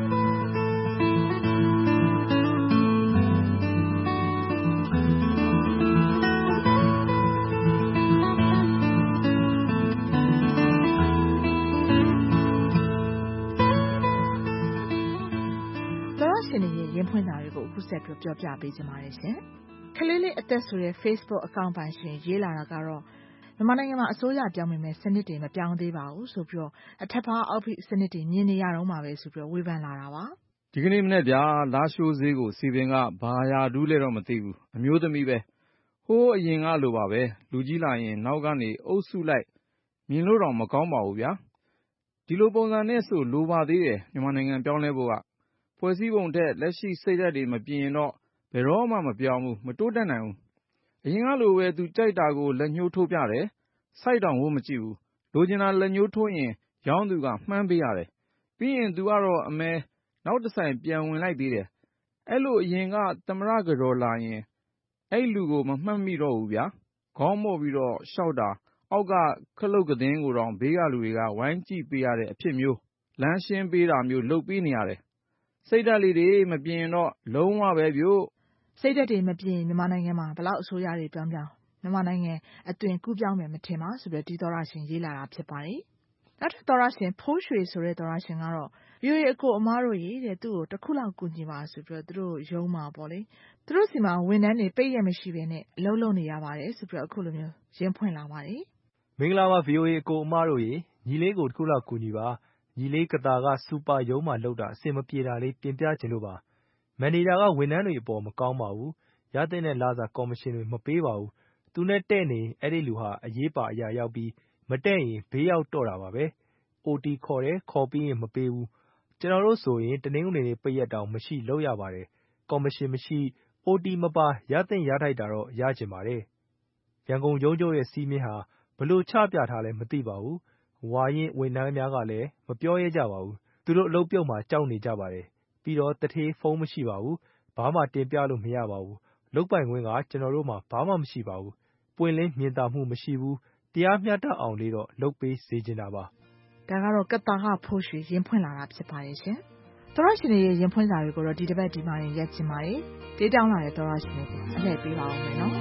ရင်ဖွင့်တာတွေကိုအခုဆက်ပြီးပြောပြပေးချင်ပါတယ်ရှင်။ခလေးလေးအသက်ဆိုတဲ့ Facebook အကောင့်ပိုင်ရှင်ရေးလာတာကတော့မြန်မာနိုင်ငံမှာအစိုးရပြောင်းပေမဲ့စနစ်တွေမပြောင်းသေးပါဘူးဆိုပြီးတော့အထက်ပါအောက်ဖိစနစ်တွေမြင်နေရတော့မှာပဲဆိုပြီးတော့ဝေဖန်လာတာပါ။ဒီကနေ့မနေ့ဗျာလာရှိုးဈေးကိုစီပင်ကဘာယာဒူးလဲတော့မသိဘူးအမျိုးသမီးပဲဟိုးအရင်ကလိုပါပဲလူကြီးလာရင်နောက်ကနေအုပ်စုလိုက်မြင်လို့တော့မကောင်းပါဘူးဗျာ။ဒီလိုပုံစံနဲ့ဆိုလိုပါသေးတယ်မြန်မာနိုင်ငံပြောင်းလဲဖို့ကဖွဲ့စည်းပုံထက်လက်ရှိစိတ်ဓာတ်တွေမပြင်ရင်တော့ဘယ်တော့မှမပြောင်းဘူးမတိုးတက်နိုင်ဘူးအရင်ကလိုပဲသူကြိုက်တာကိုလက်ညှိုးထိုးပြတယ်စိုက်တောင်ဝတ်မကြည့်ဘူးလိုချင်တာလက်ညှိုးထိုးရင်ရောင်းသူကမှန်းပေးရတယ်ပြီးရင်သူကတော့အမဲနောက်တစ်ဆိုင်ပြန်ဝင်လိုက်သေးတယ်အဲ့လိုအရင်ကသမရကတော်လာရင်အဲ့လူကိုမမှတ်မိတော့ဘူးဗျာခေါင်းမော့ပြီးတော့ရှောက်တာအောက်ကခလုတ်ကသင်းကိုတော့ဘေးကလူတွေကဝိုင်းကြည့်ပေးရတဲ့အဖြစ်မျိုးလမ်းရှင်းပေးတာမျိုးလုပ်ပေးနေရတယ်စိတ်ဓာတ်လေးတွေမပြင်ရင်တော့လုံးဝပဲပြို့စိတ်ဓာတ်တွေမပြင်မြန်မာနိုင်ငံမှာဘလောက်အစိုးရတွေပြောင်းပြောင်းမြန်မာနိုင်ငံအသွင်ကူးပြောင်းမယ်မထင်ပါဆိုပြီးဒီသောရရှင်ရေးလာတာဖြစ်ပါတယ်။နောက်ထပ်သောရရှင်ဖိုးရွှေဆိုတဲ့သောရရှင်ကတော့ ဗီအိုအေ အကိုအမားတို့ရေးတဲ့သူ့ကိုတစ်ခုလောက်ကူညီပါဆိုပြီးသူတို့ရုံးမှာပေါ့လေသူတို့စီမှာဝန်ထမ်းတွေပိတ်ရမရှိဘဲနဲ့အလုပ်လုပ်နေရပါတယ်ဆိုပြီးအခုလိုမျိုးရင်းဖွင့်လာပါတယ်။မင်္ဂလာပါ ဗီအိုအေ အကိုအမားတို့ရေညီလေးကိုတစ်ခုလောက်ကူညီပါညီလေးကတာကစူပါရုံးမှာလောက်တာအဆင်မပြေတာလေးပြင်ပြချင်လို့ပါမန်နေဂျာကဝန်ထမ်းတွေအပေါ်မကောင်းပါဘူးရတဲ့နဲ့လာစာကော်မရှင်တွေမပေးပါဘူးသူနဲ့တဲ့နေအဲ့ဒီလူဟာအရေးပါအရာရောက်ပြီးမတဲ့ရင်ဘေးရောက်တော့တာပါပဲ အို တီ ခေါ်တယ်ခေါ်ပြီးရင်မပေးဘူးကျွန်တော်တို့ဆိုရင်တနင်္ဂနွေနေ့ပိတ်ရက်တောင်မရှိလောက်ရပါတယ်ကော်မရှင်မရှိ အို တီ မပါရတဲ့ရထိုက်တာတော့ရကျင်ပါတယ်ရန်ကုန်ရုံးချုပ်ရဲ့စီးမင်းဟာဘလို့ချပြထားလဲမသိပါဘူးဝါရင်ဝန်ထမ်းများကလည်းမပြောရဲကြပါဘူးသူတို့အလုပ်ပြုတ်မှကြောက်နေကြပါတယ်ပြီးတော့တထေးဖုန်းမရှိပါဘူးဘာမှတင်ပြလို့မရပါဘူးလုတ်ပိုင်ခွင့်ကကျွန်တော်တို့မှာဘာမှမရှိပါဘူးပွင့်လင်းမြင်သာမှုမရှိဘူးတရားမျှတအောင်လေးတော့လုပ်ပေးစေချင်တာပါဒါကတော့ကတာကဖိုးရွှေရင်ဖွင့်လာတာဖြစ်ပါရဲ့ရှင်သောရရှင်ရဲ့ရင်ဖွင့်စာတွေကိုတော့ဒီတစ်ပတ်ဒီမှာရင်ရက်ချင်ပါတယ်တေးတောင်းလာတဲ့သောရရှင်တွေကိုအလှည့်ပေးပါဦးမယ်နော်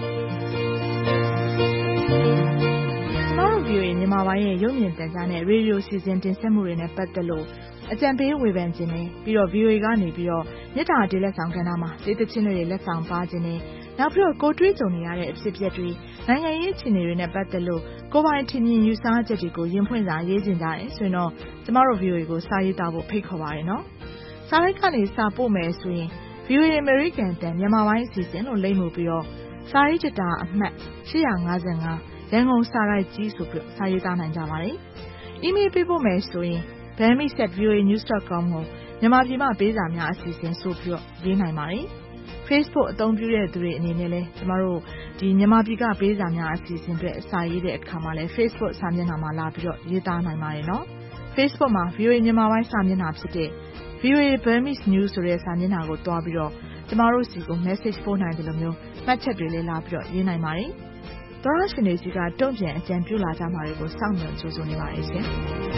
ကျွန်တော်တို့ ဗီအိုအေ မြန်မာပိုင်းရဲ့ရုပ်မြင်သံကြားနဲ့ရေဒီယိုစီစဉ်တင်ဆက်မှုတွေနဲ့ပတ်သက်လို့အကြံပေးဝေဖန်ခြင်းနဲ့ပြီးတော့ ဗီအိုအေ ကနေပြီးတော့မြစ်တာတေးလက်ဆောင်ကဏ္ဍမှာတေးသချင်းတွေလက်ဆောင်ပါခြင်းနဲ့နောက်ပြီးတော့ကိုတွေးကြုံနေရတဲ့အဖြစ်အပျက်တွေနိုင်ငံရေးအခြေအနေတွေနဲ့ပတ်သက်လို့ကိုယ်ပိုင်ထင်မြင်ယူဆချက်တွေကိုရင်ဖွင့်စာရေးခြင်းကြတယ်ဆိုရင်တော့ကျမတို့ ဗီအိုအေ ကိုစာရေးသားဖို့ဖိတ်ခေါ်ပါရနော်စာရိုက်ကနေစာပို့မယ်ဆိုရင် ဗီအိုအေ American တန်မြန်မာပိုင်းအစီအစဉ်လို့လိမ့်မှုပြီးတော့စာရေးချတာအမှတ်ရှစ်၅၅ရန်ကုန်စာရိုက်ကြီးဆိုပြီးစာရေးသားနိုင်ကြပါတယ်။ email ပေးဖို့မယ်ဆိုရင် burmese at v o a news dot com ကိုမြန်မာပြည်မှာပေးစာများအစီအစဉ်ဆိုပြီးတော့ရေးနိုင်ပါတယ်။ Facebook အသုံးပြုတဲ့သူတွေအနေနဲ့လည်းကျမတို့ဒီမြန်မာပြည်ကပေးစာများအစီအစဉ်တွေအစာရေးတဲ့အခါမှာလည်း Facebook စာမျက်နှာမှာလာပြီးတော့ရေးသားနိုင်ပါတယ်နော်။ Facebook မှာ ဗီအိုအေ မြန်မာပိုင်းစာမျက်နှာဖြစ်တဲ့ ဗီအိုအေ Burmese News ဆိုတဲ့စာမျက်နှာကိုတွားပြီးတော့ကျမတို့စီကို message ပို့နိုင်တယ်လို့မျိုးမှတ်ချက်တွေလည်းလာပြီးတော့ရေးနိုင်ပါတယ်။သောရရှင်တွေစီကတုံ့ပြန်အကြံပြုလာကြမှာတွေကိုစောင့်မျှော်ကြိုးစားနေပါတယ်ရှင်။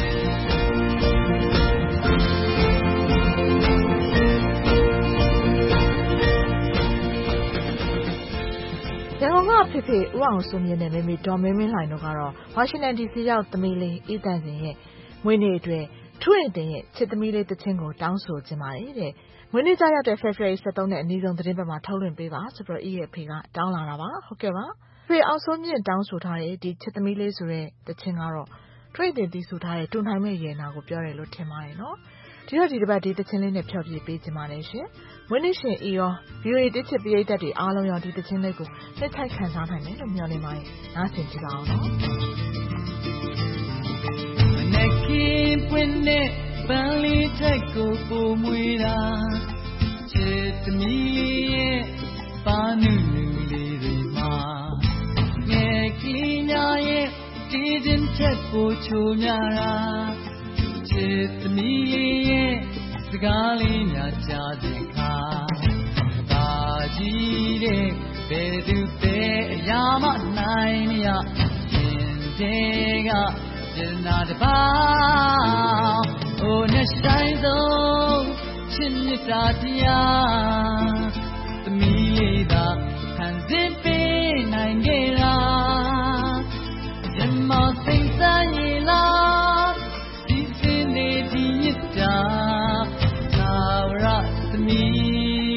ရန်ကုန်ကဖေဖေဦးအောင်စိုးမြင့်နဲ့မေမေဒေါ်မင်းမင်းလှိုင်တို့ကတော့ဝါရှင်တန်ဒီစီရောက်သမီးလေးအေးတန့်စင်ရဲ့မွေးနေ့အတွက်ထူးရင်တင်ရဲ့ချစ်သမီးလေးတချင်းကိုတောင်းဆိုခြင်းပါတယ်တဲ့မွေးနေ့ကျရောက်တဲ့ ဖေဖော်ဝါရီ ၁၃ နဲ့အနည်းဆုံးသတင်းပတ်မှာထုတ်လွှင့်ပေးပါဆိုပြီး E ရဲ့အဖေကတောင်းလာတာပါဟုတ်ကဲ့ပါဖေအောင်စိုးမြင့်တောင်းဆိုထားတဲ့ဒီချစ်သမီးလေးဆိုတဲ့တခြင်းကတော့တွေ့တင်တီးဆိုထားတဲ့တူနိုင်မဲ့ရေနာကိုပြောတယ်လို့ထင်ပါတယ်နော်ဒီတော့ဒီတစ်ပတ်ဒီတခြင်းလေးနဲ့ဖျော်ဖြေပေးချင်ပါတယ်ရှင်မွေးနေ့ရှင် E ရော V O A တစ်ချစ်ပရိသတ်တွေအားလုံးရောဒီတခြင်းလေးကိုလက်ထိုက်ခံစားနိုင်တယ်လို့မျှော်လင့်ပါတယ်နားဆင်ကြည့်ပါအောင်နော်မနေ့ကပွင့်တဲ့ပန်းလေးတက်ကိုပုံမွေးတာချစ်သမီးလေးရဲ့ပါနုနုလေးတွေမှာငယ်ကလေးများရဲ့ဒီတင်ချက်ကိုချိုများတာချစ်သမီးလေးရဲ့စကားလေးများကြားတဲ့အခါပါကြီးတဲ့ဘယ်သူပဲအရာမနိုင်မရရင်တဲ့ကကျန်တာတပါဟိုနဲ့ဆိုင်ဆုံးချစ်မြတ်တာတရားသမီးလေးသာခံစစ်ပေးနိုင်ခဲ့လားရမစိတ်ဆိုင်ရလားဒီစင်နေဒီမြတ်တာသာရသမီး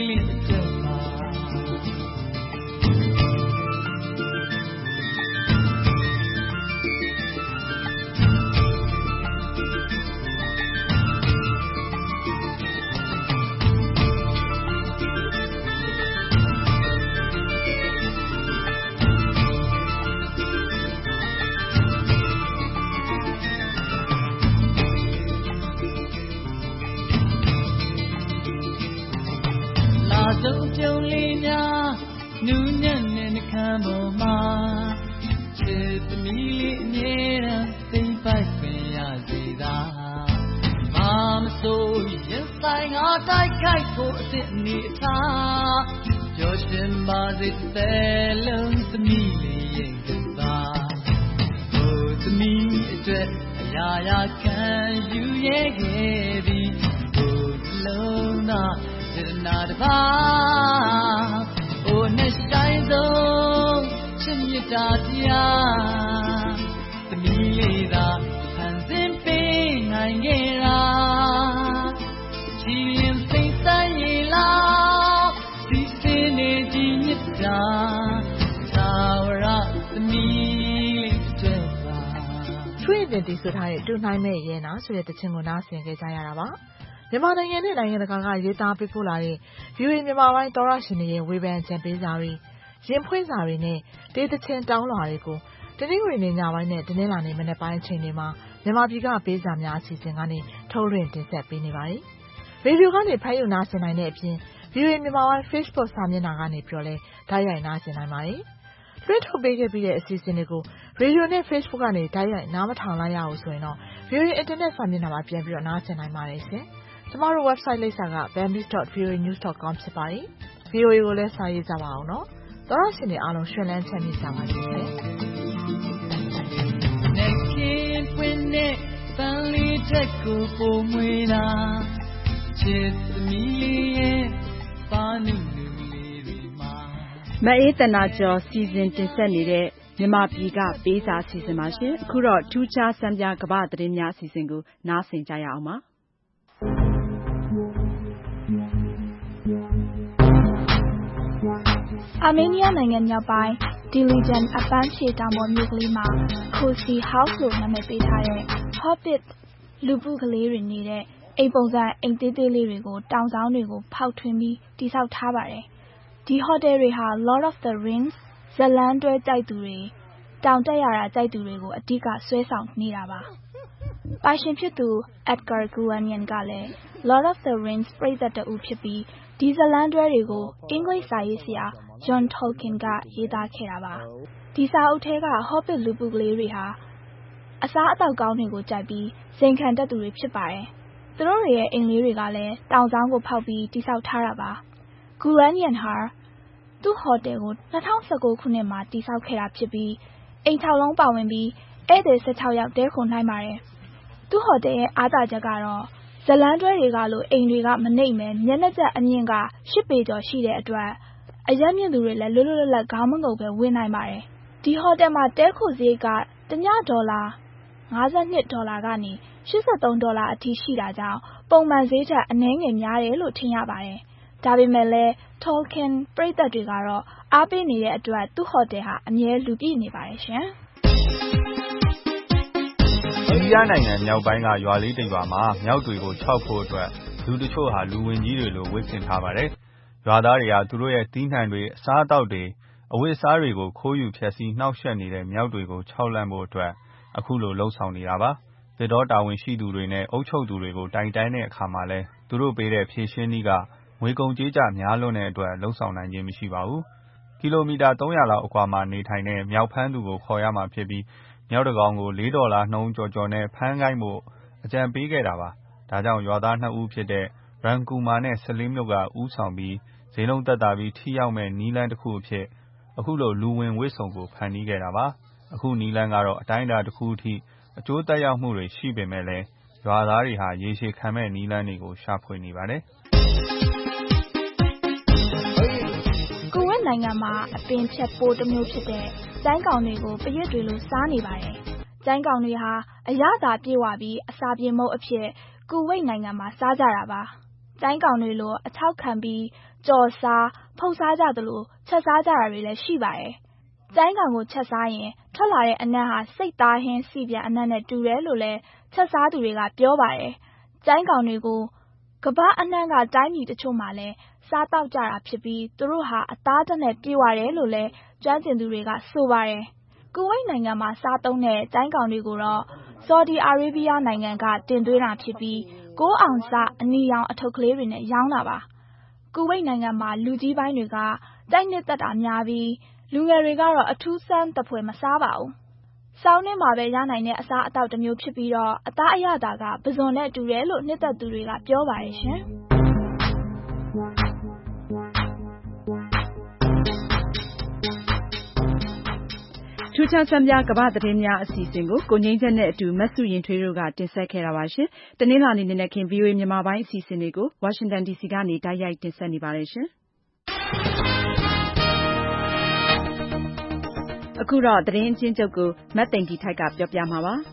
လုံးကြုံလေးများနူးညံ့တဲ့နှခမ်းပေါ်မှာချစ်သမီးလေးအမြဲတမ်းသိမ့်ပိုက်ပင်ရစေသာမာမစိုးရင်ဆိုင်ငါတိုက်ခိုက်ဖို့အစ်စ်အနေထားကြောရှင်ပါစေတဲ့လုံးသမီးလေးရင်ကစားဟိုသမီးအတွက်အရာရာခံယူရဲခဲ့သည်ဟိုလုံးသာနာတပါအိုနဲ့ဆိုင်ဆုံးချစ်မြတ်တာတရားသမီးလေးသာခံစဉ်ပေးနိုင်ခဲ့လားချီရင်စိတ်ဆိုင်ရလားဒီစင်းနေဒီမြတ်တာသာဝရသမီးလေးတွေ့ပါထွေးတင်တီဆိုထားတဲ့တူနိုင်မဲ့ရဲနာဆိုတဲ့တခြင်းကိုနားဆင်ကြကြရတာပါမြန်မာနိုင်ငံနဲ့နိုင်ငံတကာကရေးသားပေးပို့လာတဲ့ V O A မြန်မာပိုင်းသောရရှင်တွေရဲ့ဝေဖန်ကြံပေးစာတွေရင်ဖွင့်စာတွေနဲ့ဒေသချင်းတောင်းလာတွေကိုတနင်္ဂနွေနေ့ညပိုင်းနဲ့တနင်္လာနေ့မနက်ပိုင်းအချိန်တွေမှာမြန်မာပြည်ကပေးစာများအစီအစဉ်ကနေထုတ်လွှင့်တင်ဆက်ပေးနေပါတယ်။ရေဒီယိုကနေဖမ်းယူနားဆင်နိုင်တဲ့အပြင် V O A မြန်မာပိုင်း Facebook စာမျက်နှာကနေပြောလဲဓာတ်ရိုက်နားဆင်နိုင်ပါတယ်။လွှင့်ထုတ်ပေးခဲ့ပြီးတဲ့အစီအစဉ်တွေကိုရေဒီယိုနဲ့ Facebook ကနေဓာတ်ရိုက်နားမထောင်လိုက်ရအောင်ဆိုရင်တော့ V O A အင်တာနက်စာမျက်နှာမှာပြန်ပြီးတော့နားဆင်နိုင်ပါတယ်ရှင်။ကျမတို့ website လိပ်စာက bambis dot v o a news dot com ဖြစ်ပါတယ်။ V O A ကိုလည်းစာရေးကြပါအောင်နော်။သောရရှင်တွေအားလုံးရှင်လန်းချမ်းမြေ့ကြပါစေ။ Nekin winne banli tekku pomwena chithmi ye panu nu li ma မအေးတနာကျော်စီစဉ်တင်ဆက်နေတဲ့မြန်မာပြည်ကပေးစာအစီအစဉ်ပါရှင်။အခုတော့ထူးခြားစံပြကမ္ဘာသတင်းများအစီအစဉ်ကိုနားဆင်ကြရအောင်ပါ။အာမေးနီးယားနိုင်ငံမြောက်ပိုင်း Dilijan အပန်းဖြေတောင်ပေါ်မြို့ကလေးမှာ Cozy House လို့နာမည်ပေးထားတဲ့ Hobbit လူပုကလေးတွေနေတဲ့အိမ်ပုံစံအိမ်သေးသေးလေးတွေကိုတောင်စောင်းတွေကိုဖောက်ထွင်းပြီးတည်ဆောက်ထားပါတယ်။ဒီဟိုတယ်တွေဟာ Lord of the Rings ဇာတ်လမ်းတွဲကြိုက်သူတွေတောင်တက်ရတာကြိုက်သူတွေကိုအဓိကဆွဲဆောင်နေတာပါ။ပါရှင်ဖြစ်သူ Edgar Guarnian ကလည်း Lord of the Rings ပရိသတ်တဦးဖြစ်ပြီးဒီဇာတ်လမ်းတွဲတွေကိုအင်္ဂလိပ်စာရေးဆရာ John Tolkien ကရေးသားခဲ့တာပါ။ဒီစာအုပ်ထဲက Hobbit လူပုကလေးတွေဟာအစားအသောက်ကောင်းတွေကိုကြိုက်ပြီးစိန်ခံတတ်သူတွေဖြစ်ပါတယ်။သူတို့တွေရဲ့အိမ်လေးတွေကလည်းတောင်စောင်းကိုဖောက်ပြီးတည်ဆောက်ထားတာပါ။ Guarnian ဟာသူ့ဟိုတယ်ကို၂၀၁၉ခုနှစ်မှာတည်ဆောက်ခဲ့တာဖြစ်ပြီးအိမ်ခြောက်လုံးပါဝင်ပြီးဧည့်သည်၁၆ယောက်တည်းခိုနိုင်ပါတယ်။သူ့ဟိုတယ်ရဲ့အားသာချက်ကတော့ဇာတ်လမ်းတွဲတွေကလိုအိမ်တွေကမနှိမ့်ပဲမျက်နှာကျအမြင့်က၈ပေကျော်ရှိတဲ့အတွက်အရက်မြင့်သူတွေလည်းလွတ်လွတ်လပ်လပ်ခေါင်းမငုံပဲဝင်နိုင်ပါတယ် ဒီဟိုတယ်မှာတည်းခိုစရိတ်ကတညဒေါ်လာ၅၂ဒေါ်လာကနေရှစ်ဆယ့်သုံးဒေါ်လာအထိရှိတာကြောင့်ပုံမှန်ဈေးထက်အနည်းငယ်များတယ်လို့ထင်ရပါတယ်။ဒါပေမဲ့လည်း Tolkien ပရိသတ်တွေကတော့အားပေးနေတဲ့အတွက်သူ့ဟိုတယ်ဟာအမြဲလူပြည့်နေပါတယ်ရှင်။အိန္ဒိယနိုင်ငံမြောက်ပိုင်းကရွာလေးတစ်ရွာမှာမျောက်တွေကိုခြောက်ဖို့အတွက်လူတချို့ဟာလူဝင်ကြီးတွေလိုဝတ်ဆင်ထားပါတယ်။ရွာသားတွေကသူတို့ရဲ့သီးနှံတွေအစားအသောက်တွေအဝတ်အစားတွေကိုခိုးယူဖျက်ဆီးနှောက်ယှက်နေတဲ့မျောက်တွေကိုခြောက်လှန့်ဖို့အတွက်အခုလိုလှုံ့ဆော်နေတာပါ။သစ်တောတာဝန်ရှိသူတွေနဲ့အုပ်ချုပ်သူတွေကိုတိုင်တန်းတဲ့အခါမှာလဲသူတို့ပေးတဲ့ဖြေရှင်းနည်းကငွေကုန်ကြေးကျများလွန်းတဲ့အတွက်လှုံ့ဆော်နိုင်ခြင်းမရှိပါဘူး။ကီလိုမီတာသုံးရာလောက်အကွာမှာနေထိုင်တဲ့မျောက်ဖမ်းသူကိုခေါ်ရမှာဖြစ်ပြီးမျောက်တကောင်ကိုလေးဒေါ်လာနှုန်းကျော်ကျော်နဲ့ဖမ်းခိုင်းဖို့အကြံပေးခဲ့တာပါ။ဒါကြောင့်ရွာသားနှစ်ဦးဖြစ်တဲ့ရန်ကူမာနဲ့ဆလင်းတို့ကဦးဆောင်ပြီးဈေးလုံးသက်သာပြီးထိရောက်မဲ့နီးလန်းတစ်ခုအဖြစ်အခုလိုလူဝင်ဝစ်စုံကိုဖန်တီးခဲ့တာပါ။အခုနီးလန်းကတော့အတိုင်းအတာတစ်ခုအထိအကျိုးသက်ရောက်မှုတွေရှိပေမဲ့လည်းရွာသားတွေဟာရေရှည်ခံမဲ့နီးလန်းတွေကိုရှာဖွေနေပါတယ်။ကူဝိတ်နိုင်ငံမှာအပင်ဖြတ်ပိုးတစ်မျိုးဖြစ်တဲ့ကျိုင်းကောင်တွေကိုပရစ်တွေလိုစားနေပါတယ်။ကျိုင်းကောင်တွေဟာအရသာပြေဝပြီးအစာပြေမုတ်အဖြစ်ကူဝိတ်နိုင်ငံမှာစားကြတာပါ။ကျိုင်းကောင်တွေလိုအချောက်ခံပြီးကြော်စားဖုတ်စားကြသလိုချက်စားကြတာတွေလည်းရှိပါတယ်။ကျိုင်းကောင်ကိုချက်စားရင်ထွက်လာတဲ့အနံ့ဟာစိတ်သားဟင်းစီပြန်အနံ့နဲ့တူတယ်လို့လည်းချက်စားသူတွေကပြောပါတယ်။ကျိုင်းကောင်တွေကိုကမ္ဘာအနှံ့ကတိုင်းပြည်တချို့မှာလည်းစားတောက်ကြတာဖြစ်ပြီးသူတို့ဟာအသားဓာတ်နဲ့ပြေဝတယ်လို့လည်းကျွမ်းကျင်သူတွေကဆိုပါတယ်။ကူဝိတ်နိုင်ငံမှာစားသုံးတဲ့ကျိုင်းကောင်တွေကိုတော့ဆော်ဒီအာရေးဗီးယားနိုင်ငံကတင်သွင်းတာဖြစ်ပြီးကိုးအောင်စအနီရောင်အထုပ်ကလေးတွေနဲ့ရောင်းတာပါ။ကူဝိတ်နိုင်ငံမှာလူကြီးပိုင်းတွေကကြိုက်နှစ်သက်တာများပြီးလူငယ်တွေကတော့အထူးဆန်းသဖွယ်မစားပါဘူး။စောင်းနှင်းမှာပဲရနိုင်တဲ့အစားအသောက်တစ်မျိုးဖြစ်ပြီးတော့အသားအရသာကပုဇွန်နဲ့တူတယ်လို့နှစ်သက်သူတွေကပြောပါတယ်ရှင်။ထူးခြားချမ်းပြကမ္ဘာသတင်းများအစီအစဉ်ကိုကိုငိမ့်ချက်နဲ့အတူမဆုရင်ထွေးတို့ကတင်ဆက်ခဲ့တာပါရှင်။တနင်္လာနေ့နေ့ခင် ဗီအိုအေ မြန်မာပိုင်းအစီအစဉ်တွေကိုဝါရှင်တန်ဒီစီကနေတိုက်ရိုက်တင်ဆက်နေပါတယ်ရှင်။အခုတော့သတင်းအချင်းချုပ်ကိုမတ်သိန်ကြီးထိုက်ကပြောပြမှာပါ။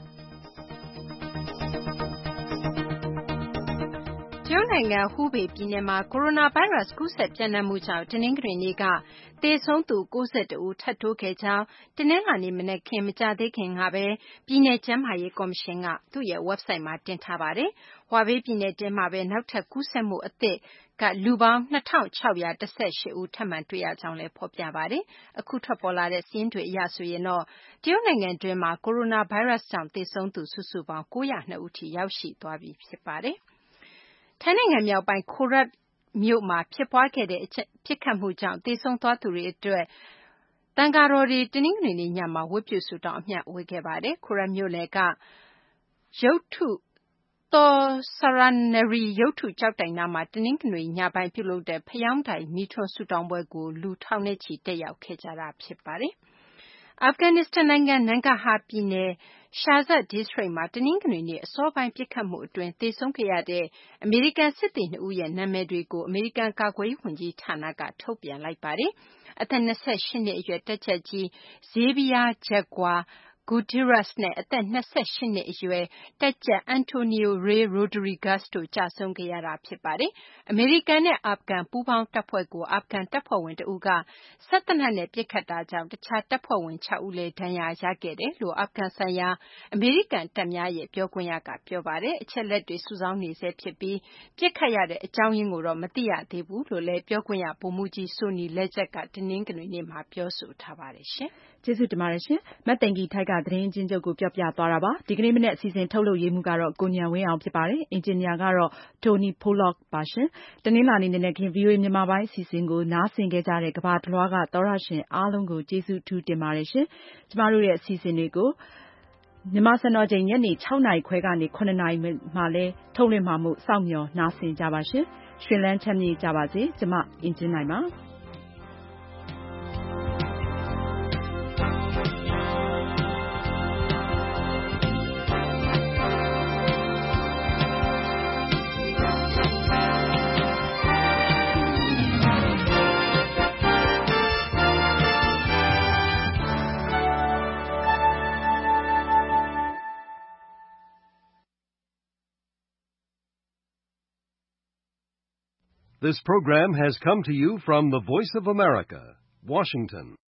တရုတ်နိုင်ငံဟူဘေးပြည်နယ်မှာကိုရိုနာဗိုင်းရပ်စ်ကူးစက်ပျံ့နှံ့မှုကြောင့်တနင်္ဂနွေနေ့ကသေဆုံးသူ၉၁ဦးထပ်တိုးခဲ့ကြောင်းတနင်္လာနေ့မနက်ခင်းမကြာသေးခင်ကပဲပြည်နယ်ကျန်းမာရေးကော်မရှင်ကသူ့ရဲ့ website မှာတင်ထားပါတယ်။ဟွာဘေးပြည်နယ်ထဲမှာပဲနောက်ထပ်ကူးစက်မှုအသစ်ကလူပေါင်း၂၆၁၈ဦးထပ်မံတွေ့ရကြောင်းလည်းဖော်ပြပါတယ်။အခုထွက်ပေါ်လာတဲ့စာရင်းတွေအရဆိုရင်တော့တရုတ်နိုင်ငံတွင်းမှာကိုရိုနာဗိုင်းရပ်စ်ကြောင့်သေဆုံးသူစုစုပေါင်း၉၀၂ဦးထိရောက်ရှိသွားပြီဖြစ်ပါတယ်။ထိုင်းနိုင်ငံမြောက်ပိုင်းခိုရတ်မြို့မှာဖြစ်ပွားခဲ့တဲ့ပစ်ခတ်မှုကြောင့်သေဆုံးသွားသူတွေအတွက်သံဃာတော်တွေတနင်္ဂနွေနေ့ညမှာဝတ်ပြုဆုတောင်းအမျှဝေခဲ့ပါတယ်။ခိုရတ်မြို့လယ်ကရုပ်ထုသောစရနရီရုပ်ထုကျောက်တိုင်နားမှာတနင်္ဂနွေညပိုင်းပြုလုပ်တဲ့ဖယောင်းတိုင်မီးထွန်းဆုတောင်းပွဲကိုလူထောင်နဲ့ချီတက်ရောက်ခဲ့ကြတာဖြစ်ပါတယ်။အာဖဂန်နစ္စတန်နိုင်ငံနန်ဂဟာပြည်နယ်ရှာဇတ် district မှာတနင်္ဂနွေနေ့အစောပိုင်းပစ်ခတ်မှုအတွင်းသေဆုံးခဲ့ရတဲ့အမေရိကန်စစ်သည်နှစ်ဦးရဲ့နာမည်တွေကိုအမေရိကန်ကာကွယ်ရေးဝန်ကြီးဌာနကထုတ်ပြန်လိုက်ပါတယ်။အသက်၂၈နှစ်အရွယ်တပ်ကြပ်ကြီး Xavier Jaguar Gutierrez နဲ့အသက်၂၈နှစ်အရွယ်တပ်ကြပ် Antonio Rey Rodriguez တို့ကျဆုံးခဲ့ရတာဖြစ်ပါတယ်။အမေရိကန်နဲ့အာဖဂန်ပူးပေါင်းတပ်ဖွဲ့ကိုအာဖဂန်တပ်ဖွဲ့ဝင်တဦးကစက်သေနတ်နဲ့ပစ်ခတ်တာကြောင့်တခြားတပ်ဖွဲ့ဝင်၆ဦးလည်းဒဏ်ရာရခဲ့တယ်လို့အာဖဂန်ဆိုင်ရာအမေရိကန်တပ်များရဲ့ပြောခွင့်ရကပြောပါတယ်။အချက်လက်တွေစုဆောင်းနေဆဲဖြစ်ပြီးပစ်ခတ်ရတဲ့အကြောင်းရင်းကိုတော့မသိရသေးဘူးလို့လည်းပြောခွင့်ရဗိုလ်မှူးကြီး Sonny Leggett ကတနင်္ဂနွေနေ့မှာပြောဆိုထားပါတယ်ရှင်။ကျေးဇူးတင်ပါတယ်ရှင်။မတ်သိန်ကြီးထိုက်ကသတင်းအချင်းချုပ်ကိုပြောပြသွားတာပါ။ဒီကနေ့မနေ့အစီအစဉ်ထုတ်လုပ်ရေးမှုကတော့ကိုဉာဏ်ဝင်းအောင်ဖြစ်ပါတယ်။အင်ဂျင်နီယာကတော့ Tony Pollock ပါရှင်။တနင်္လာနေ့နေ့ခင် ဗီအိုအေမြန်မာပိုင်းအစီအစဉ်ကိုနားဆင်ခဲ့ကြတဲ့ကမ္ဘာတလွှားကသောရရှင်အားလုံးကိုကျေးဇူးထူးတင်ပါတယ်ရှင်။ကျမတို့ရဲ့အစီအစဉ်တွေကိုမြန်မာစံတော်ချိန်ညနေ၆နာရီခွဲကနေ၇နာရီမှလည်းထုတ်လွှင့်မှာမို့စောင့်မျှော်နားဆင်ကြပါရှင်။ရွှင်လန်းချမ်းမြေ့ကြပါစေ။ကျမအင်ဂျင်နိုင်ပါ။ This program has come to you from the Voice of America, Washington.